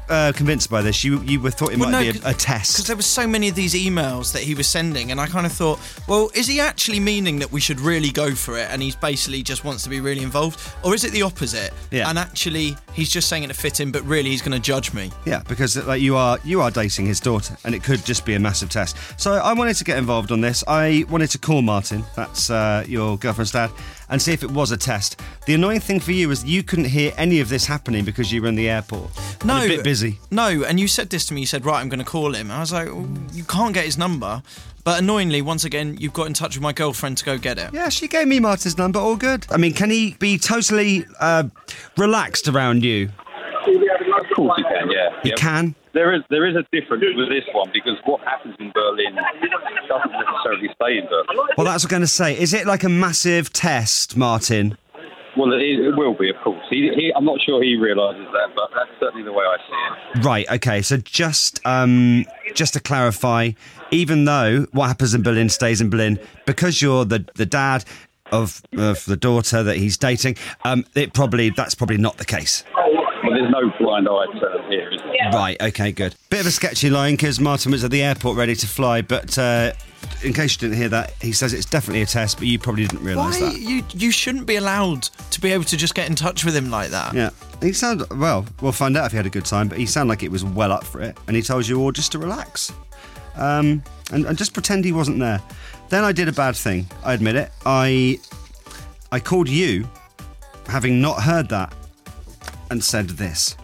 Speaker 3: uh, convinced by this. You you were thought it
Speaker 4: Well,
Speaker 3: might
Speaker 4: no,
Speaker 3: be a, a test.
Speaker 4: Because there were so many of these emails that he was sending, and I kind of thought, well, is he actually meaning that we should really go for it, and he's basically just wants to be really involved, or is it the opposite?
Speaker 3: Yeah.
Speaker 4: And actually, he's just saying it to fit in, but really, he's going to judge me.
Speaker 3: Yeah, because like you are you are dating his daughter, and it could just be a massive test. So I wanted to get involved on this. I wanted to call Martin, that's uh, your girlfriend's dad, and see if it was a test. The annoying thing for you is you couldn't hear any of this happening because you were in the airport.
Speaker 4: No,
Speaker 3: and a bit busy.
Speaker 4: No, and you said this to me. You said, right, I'm going to call him. And I was like, oh, you can't get his number. But annoyingly, once again, you've got in touch with my girlfriend to go get it.
Speaker 3: Yeah, she gave me Martin's number. All good. I mean, can he be totally uh, relaxed around you?
Speaker 20: Of course he can, yeah.
Speaker 3: He
Speaker 20: yeah.
Speaker 3: can?
Speaker 20: There is there is a difference with this one because what happens in Berlin doesn't necessarily stay in Berlin.
Speaker 3: Well, that's what I'm going to say. Is it like a massive test, Martin?
Speaker 20: Well, it, it will be, of course. He, he, I'm not sure he realises that, but that's certainly the way I see it.
Speaker 3: Right, okay. So just um, just to clarify, even though what happens in Berlin stays in Berlin, because you're the, the dad of, of the daughter that he's dating, um, it probably that's probably not the case.
Speaker 20: Well, there's no blind eye turn here, is there?
Speaker 3: Right, okay, good. Bit of a sketchy line because Martin was at the airport ready to fly, but uh, in case you didn't hear that, he says it's definitely a test, but you probably didn't realise
Speaker 4: Why?
Speaker 3: that.
Speaker 4: You, you shouldn't be allowed to be able to just get in touch with him like that.
Speaker 3: Yeah. He sounded, well, we'll find out if he had a good time, but he sounded like it was well up for it, and he told you all just to relax. Um, and, and just pretend he wasn't there. Then I did a bad thing, I admit it. I I called you, having not heard that, and said this.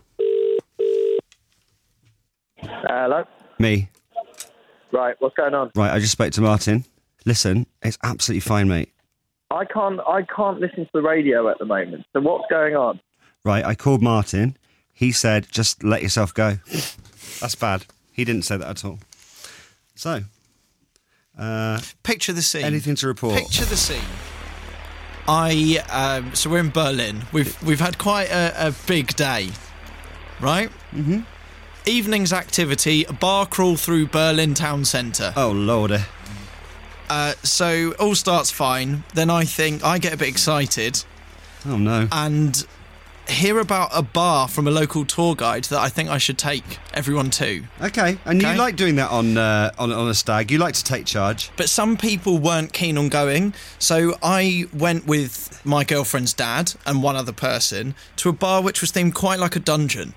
Speaker 21: Hello?
Speaker 3: Me.
Speaker 21: Right, what's going on?
Speaker 3: Right, I just spoke to Martin. Listen, it's absolutely fine, mate.
Speaker 21: I can't I can't listen to the radio at the moment. So what's going on?
Speaker 3: Right, I called Martin. He said, just let yourself go. That's bad. He didn't say that at all. So, uh,
Speaker 4: picture the scene.
Speaker 3: Anything to report?
Speaker 4: Picture the scene. I um, so we're in Berlin. We've we've had quite a, a big day, right?
Speaker 3: Mm-hmm.
Speaker 4: Evening's activity: a bar crawl through Berlin town centre.
Speaker 3: Oh lordy.
Speaker 4: Uh, so all starts fine. Then I think I get a bit excited.
Speaker 3: Oh no.
Speaker 4: And hear about a bar from a local tour guide that I think I should take everyone to.
Speaker 3: Okay, and
Speaker 4: Okay.
Speaker 3: you like doing that on, uh, on on a stag. You like to take charge.
Speaker 4: But some people weren't keen on going, so I went with my girlfriend's dad and one other person to a bar which was themed quite like a dungeon.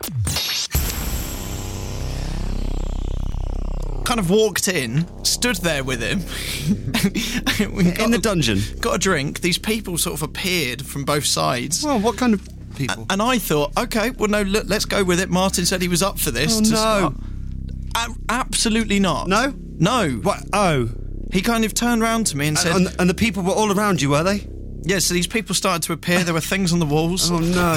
Speaker 4: Kind of walked in, stood there with him. We got
Speaker 3: In the
Speaker 4: a-
Speaker 3: dungeon?
Speaker 4: Got a drink. These people sort of appeared from both sides.
Speaker 3: Well, what kind of people?
Speaker 4: And I thought, okay, well, no, look, let's go with it. Martin said he was up for this.
Speaker 3: Oh,
Speaker 4: to
Speaker 3: no.
Speaker 4: start. A- absolutely not.
Speaker 3: No?
Speaker 4: No.
Speaker 3: What? Oh.
Speaker 4: He kind of turned round to me and said...
Speaker 3: And, and the people were all around you, were they?
Speaker 4: Yeah, so these people started to appear. There were things on the walls.
Speaker 3: Oh, no.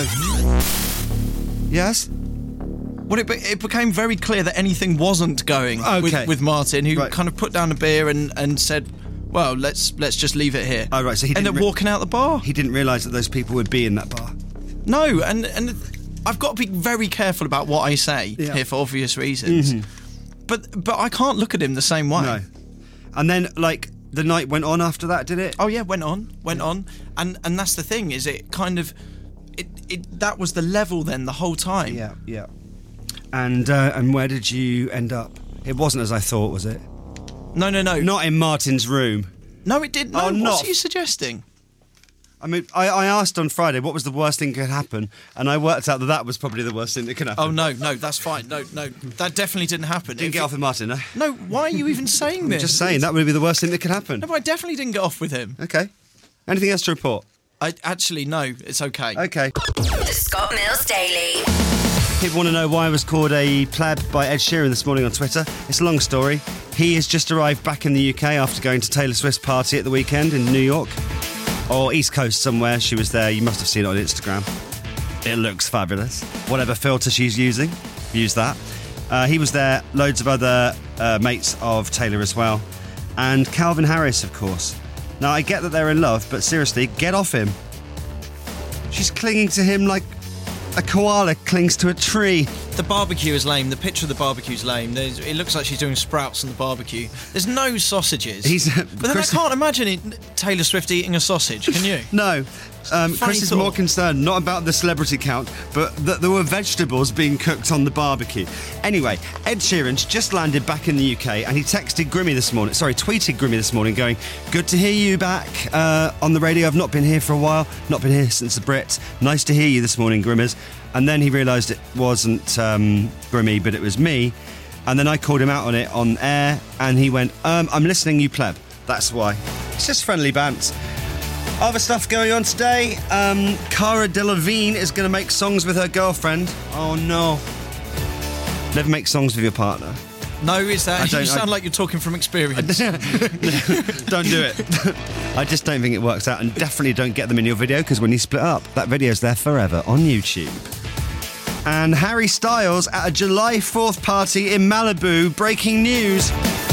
Speaker 3: Yes?
Speaker 4: Well, it, be- it became very clear that anything wasn't going
Speaker 3: Okay.
Speaker 4: with, with Martin, who
Speaker 3: Right.
Speaker 4: kind of put down a beer and, and said, well, let's let's just leave it here.
Speaker 3: Oh, right, so he
Speaker 4: Ended
Speaker 3: didn't
Speaker 4: up
Speaker 3: re-
Speaker 4: walking out the bar.
Speaker 3: He didn't realise that those people would be in that bar.
Speaker 4: No, and, and I've got to be very careful about what I say
Speaker 3: Yeah.
Speaker 4: here for obvious reasons.
Speaker 3: Mhm.
Speaker 4: But but I can't look at him the same way.
Speaker 3: No. And then, like, the night went on after that, did it?
Speaker 4: Oh yeah, went on, went on, and and that's the thing, is it kind of, it it that was the level then the whole time.
Speaker 3: Yeah, yeah. And uh, and where did you end up? It wasn't as I thought, was it?
Speaker 4: No, no, no.
Speaker 3: Not in Martin's room.
Speaker 4: No, it did. No,
Speaker 3: Oh,
Speaker 4: what's
Speaker 3: not-
Speaker 4: he suggesting?
Speaker 3: I mean, I, I asked on Friday what was the worst thing that could happen, and I worked out that that was probably the worst thing that could happen.
Speaker 4: Oh no, no, that's fine. No, no, that definitely didn't happen.
Speaker 3: Didn't
Speaker 4: If
Speaker 3: get
Speaker 4: it-
Speaker 3: off with Martin, no?
Speaker 4: No, why are you even saying
Speaker 3: I'm
Speaker 4: this?
Speaker 3: just saying, that would be the worst thing that could happen.
Speaker 4: No, but I definitely didn't get off with him.
Speaker 3: Okay. Anything else to report?
Speaker 4: I actually no, it's okay.
Speaker 3: Okay.
Speaker 1: The Scott Mills Daily.
Speaker 3: People want to know why I was called a pleb by Ed Sheeran this morning on Twitter. It's a long story. He has just arrived back in the U K after going to Taylor Swift's party at the weekend in New York. Or East Coast somewhere. She was there. You must have seen it on Instagram. It looks fabulous. Whatever filter she's using, use that. Uh, he was there. Loads of other uh, mates of Taylor as well. And Calvin Harris, of course. Now, I get that they're in love, but seriously, get off him. She's clinging to him like a koala clings to a tree.
Speaker 4: The barbecue is lame. The picture of the barbecue is lame. There's, it looks like she's doing sprouts on the barbecue. There's no sausages.
Speaker 3: He's, uh,
Speaker 4: but then
Speaker 3: Chris-
Speaker 4: I can't imagine it, Taylor Swift eating a sausage, can you?
Speaker 3: No. Um,
Speaker 4: Funny
Speaker 3: Chris is
Speaker 4: thought.
Speaker 3: more concerned not about the celebrity count, but that there were vegetables being cooked on the barbecue. Anyway, Ed Sheeran's just landed back in the U K, and he texted Grimmy this morning, sorry, tweeted Grimmy this morning going, good to hear you back uh, on the radio. I've not been here for a while, not been here since the Brits. Nice to hear you this morning, Grimmers. And then he realised it wasn't um, Grimmy, but it was me. And then I called him out on it on air, and he went, um, I'm listening, you pleb. That's why. It's just friendly bants. Other stuff going on today. Um, Cara Delevingne is going to make songs with her girlfriend. Oh no. Never make songs with your partner.
Speaker 4: No, is that?
Speaker 3: I
Speaker 4: You
Speaker 3: don't-
Speaker 4: sound
Speaker 3: I-
Speaker 4: like you're talking from experience.
Speaker 3: Don't do it. I just don't think it works out, and definitely don't get them in your video, because when you split up, that video's there forever on YouTube. And Harry Styles at a July fourth party in Malibu. Breaking news.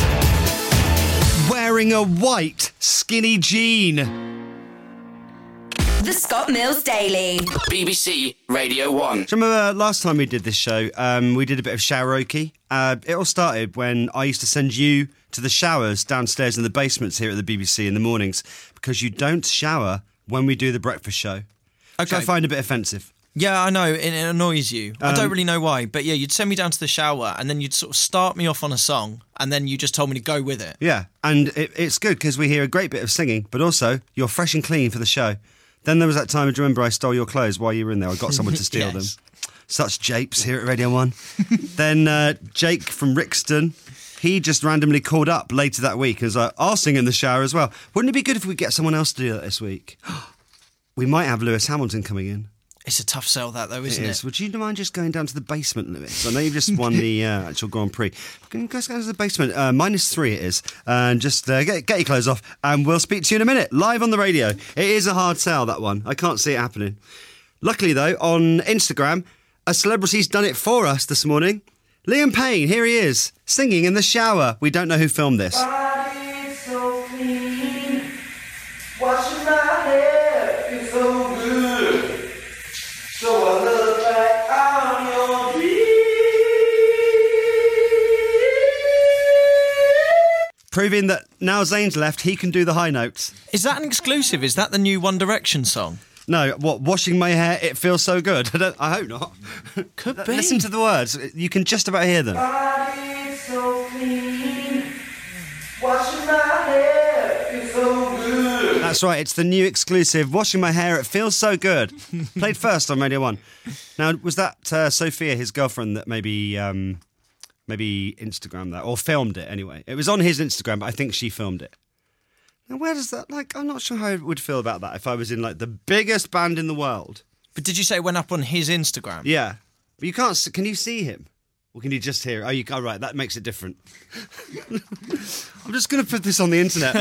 Speaker 3: Wearing a white skinny jean.
Speaker 1: The Scott Mills Daily.
Speaker 2: B B C Radio one.
Speaker 3: Do you remember last time we did this show, um, we did a bit of showeroke? Uh, it all started when I used to send you to the showers downstairs in the basements here at the B B C in the mornings, because you don't shower when we do the breakfast show. Which I find a bit offensive.
Speaker 4: Yeah, I know, it, it annoys you. I
Speaker 3: Um,
Speaker 4: don't really know why, but yeah, you'd send me down to the shower and then you'd sort of start me off on a song and then you just told me to go with it.
Speaker 3: Yeah, and it, it's good because we hear a great bit of singing, but also you're fresh and clean for the show. Then there was that time, do you remember I stole your clothes while you were in there? I got someone to steal
Speaker 4: Yes.
Speaker 3: them. Such japes here at Radio one. Then uh, Jake from Rixton, he just randomly called up later that week and was like, I'll sing in the shower as well. Wouldn't it be good if we get someone else to do that this week? We might have Lewis Hamilton coming in.
Speaker 4: It's a tough sell, that, though, isn't
Speaker 3: It
Speaker 4: it?
Speaker 3: is. Would you mind just going down to the basement, Lewis? I know you've just won the uh, actual Grand Prix. Can you guys go to the basement? Uh, minus three it is. And just uh, get, get your clothes off, and we'll speak to you in a minute, live on the radio. It is a hard sell, that one. I can't see it happening. Luckily, though, on Instagram, a celebrity's done it for us this morning. Liam Payne, here he is, singing in the shower. We don't know who filmed this.
Speaker 7: Body's so clean. Washing my hair feels so good. So I look back on your dream.
Speaker 3: Proving that now Zayn's left, he can do the high notes.
Speaker 4: Is that an exclusive? Is that the new One Direction song?
Speaker 3: No, what, washing my hair, it feels so good. I, don't, I hope not.
Speaker 4: Could be.
Speaker 3: Listen to the words. You can just about hear them.
Speaker 7: Body's so clean. Washing my hair feels so good.
Speaker 3: That's right, it's the new exclusive, Washing My Hair, It Feels So Good. Played first on Radio one. Now, was that uh, Sophia, his girlfriend, that maybe um, maybe Instagrammed that, or filmed it anyway? It was on his Instagram, but I think she filmed it. Now, where does that, like, I'm not sure how I would feel about that if I was in, like, the biggest band in the world.
Speaker 4: But did you say it went up on his Instagram?
Speaker 3: Yeah. But you can't, s- can you see him? Or can you just hear it? Oh, you, oh right, that makes it different. I'm just going to put this on the internet.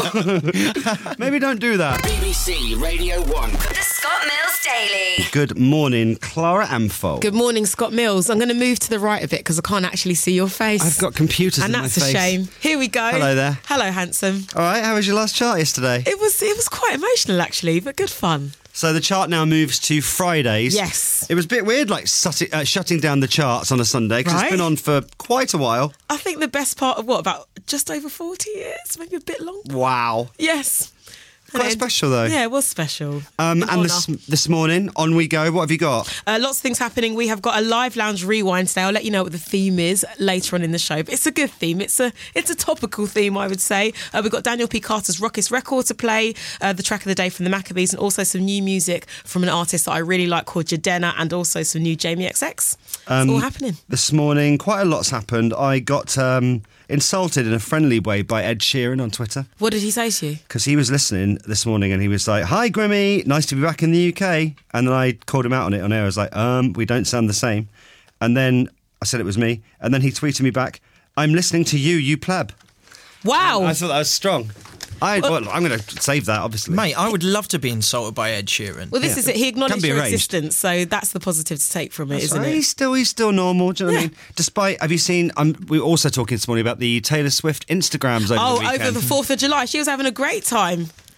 Speaker 3: Maybe don't do that.
Speaker 2: B B C Radio one.
Speaker 1: The Scott Mills Daily.
Speaker 3: Good morning, Clara Amfol.
Speaker 6: Good morning, Scott Mills. I'm going to move to the right a bit because I can't actually see your face.
Speaker 3: I've got computers
Speaker 6: and
Speaker 3: in
Speaker 6: that's
Speaker 3: my face.
Speaker 6: a shame. Here we go.
Speaker 3: Hello there.
Speaker 6: Hello, handsome.
Speaker 3: All right, how was your last chart yesterday?
Speaker 6: It was it was quite emotional actually, but good fun.
Speaker 3: So the chart now moves to Fridays.
Speaker 6: Yes.
Speaker 3: It was a bit weird, like sut- uh, shutting down the charts on a Sunday, because
Speaker 6: Right.
Speaker 3: it's been on for quite a while.
Speaker 6: I think the best part of what about just over forty years, maybe a bit long.
Speaker 3: Wow.
Speaker 6: Yes.
Speaker 3: Quite
Speaker 6: And it-
Speaker 3: special, though.
Speaker 6: Yeah, it was special.
Speaker 3: Um,
Speaker 6: An
Speaker 3: and this,
Speaker 6: honour.
Speaker 3: this morning, on we go. What have you got?
Speaker 6: Uh, lots of things happening. We have got a live lounge rewind today. I'll let you know what the theme is later on in the show. But it's a good theme. It's a it's a topical theme, I would say. Uh, we've got Daniel P. Carter's Rockets record to play, uh, the track of the day from the Maccabees, and also some new music from an artist that I really like called Jadena, and also some new Jamie X X. It's
Speaker 3: Um,
Speaker 6: all happening.
Speaker 3: This morning, quite a lot's happened. I got um, insulted in a friendly way by Ed Sheeran on Twitter.
Speaker 6: What did he say to you?
Speaker 3: Because he was listening this morning and he was like, "Hi, Grimmy, nice to be back in the U K." And then I called him out on it on air. I was like, um, we don't sound the same. And then I said it was me. And then he tweeted me back, "I'm listening to you, you pleb."
Speaker 6: Wow.
Speaker 3: I thought that was strong. I, well, I'm going to save that, obviously.
Speaker 4: Mate, I would love to be insulted by Ed Sheeran.
Speaker 6: Well, this
Speaker 3: Yeah.
Speaker 6: is it. He
Speaker 3: Can
Speaker 6: acknowledged
Speaker 3: be
Speaker 6: your
Speaker 3: arranged.
Speaker 6: existence, so that's the positive to take from it,
Speaker 3: That's
Speaker 6: isn't
Speaker 3: right.
Speaker 6: it?
Speaker 3: He's still, he's still normal. Do you know what I
Speaker 6: Yeah.
Speaker 3: mean? Despite, have you seen? Um, we were also talking this morning about the Taylor Swift Instagrams over
Speaker 6: Oh,
Speaker 3: the weekend.
Speaker 6: over the fourth of July. She was having a great time.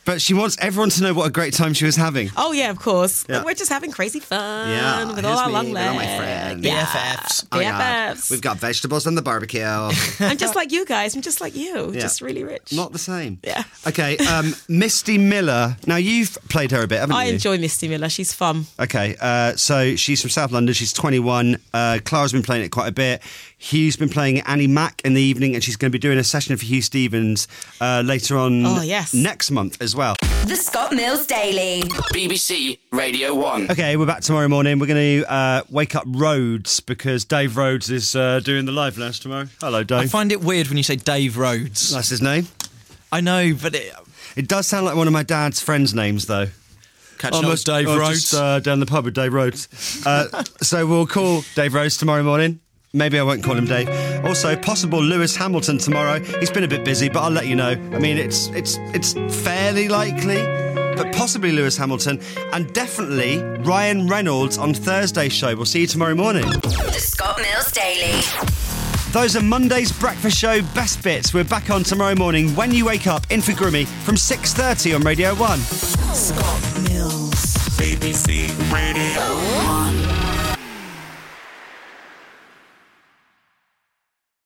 Speaker 3: But she wants everyone to know what a great time she was having.
Speaker 6: Oh, yeah, of course.
Speaker 3: Yeah.
Speaker 6: We're just having crazy fun
Speaker 3: Yeah,
Speaker 6: with all
Speaker 3: here's
Speaker 6: our
Speaker 3: me
Speaker 6: long
Speaker 3: with
Speaker 6: legs.
Speaker 3: all my friends.
Speaker 6: Yeah.
Speaker 4: B F Fs.
Speaker 3: Oh, yeah.
Speaker 6: B F Fs.
Speaker 3: We've got vegetables on the barbecue.
Speaker 6: I'm just like you guys. I'm just like you.
Speaker 3: Yeah.
Speaker 6: Just really rich.
Speaker 3: Not the same.
Speaker 6: Yeah.
Speaker 3: Okay, um, Misty Miller. Now, you've played her a bit, haven't
Speaker 6: I
Speaker 3: you?
Speaker 6: enjoy Misty Miller. She's fun.
Speaker 3: Okay, uh, so she's from South London. She's twenty-one. Uh, Clara's been playing it quite a bit. Hugh's been playing Annie Mac in the evening, and she's going to be doing a session for Hugh Stevens uh, later on
Speaker 1: Oh, yes.
Speaker 3: next month as well.
Speaker 1: The Scott Mills Daily.
Speaker 2: B B C Radio one.
Speaker 3: Okay, we're back tomorrow morning. We're going to uh, wake up Rhodes because Dave Rhodes is uh, doing the live lounge tomorrow. Hello, Dave.
Speaker 4: I find it weird when you say Dave Rhodes.
Speaker 3: That's his name.
Speaker 4: I know, but it...
Speaker 3: It does sound like one of my dad's friends' names, though.
Speaker 4: Catching up with Dave
Speaker 3: oh,
Speaker 4: Rhodes.
Speaker 3: Just, uh, down the pub with Dave Rhodes. Uh, so we'll call Dave Rhodes tomorrow morning. Maybe I won't call him Dave. Also, possible Lewis Hamilton tomorrow. He's been a bit busy, but I'll let you know. I mean, it's it's it's fairly likely, but possibly Lewis Hamilton, and definitely Ryan Reynolds on Thursday's show. We'll see you tomorrow morning.
Speaker 1: The Scott Mills Daily.
Speaker 3: Those are Monday's breakfast show best bits. We're back on tomorrow morning when you wake up in for Grimmy from six thirty on Radio one.
Speaker 2: Scott Mills. B B C Radio one.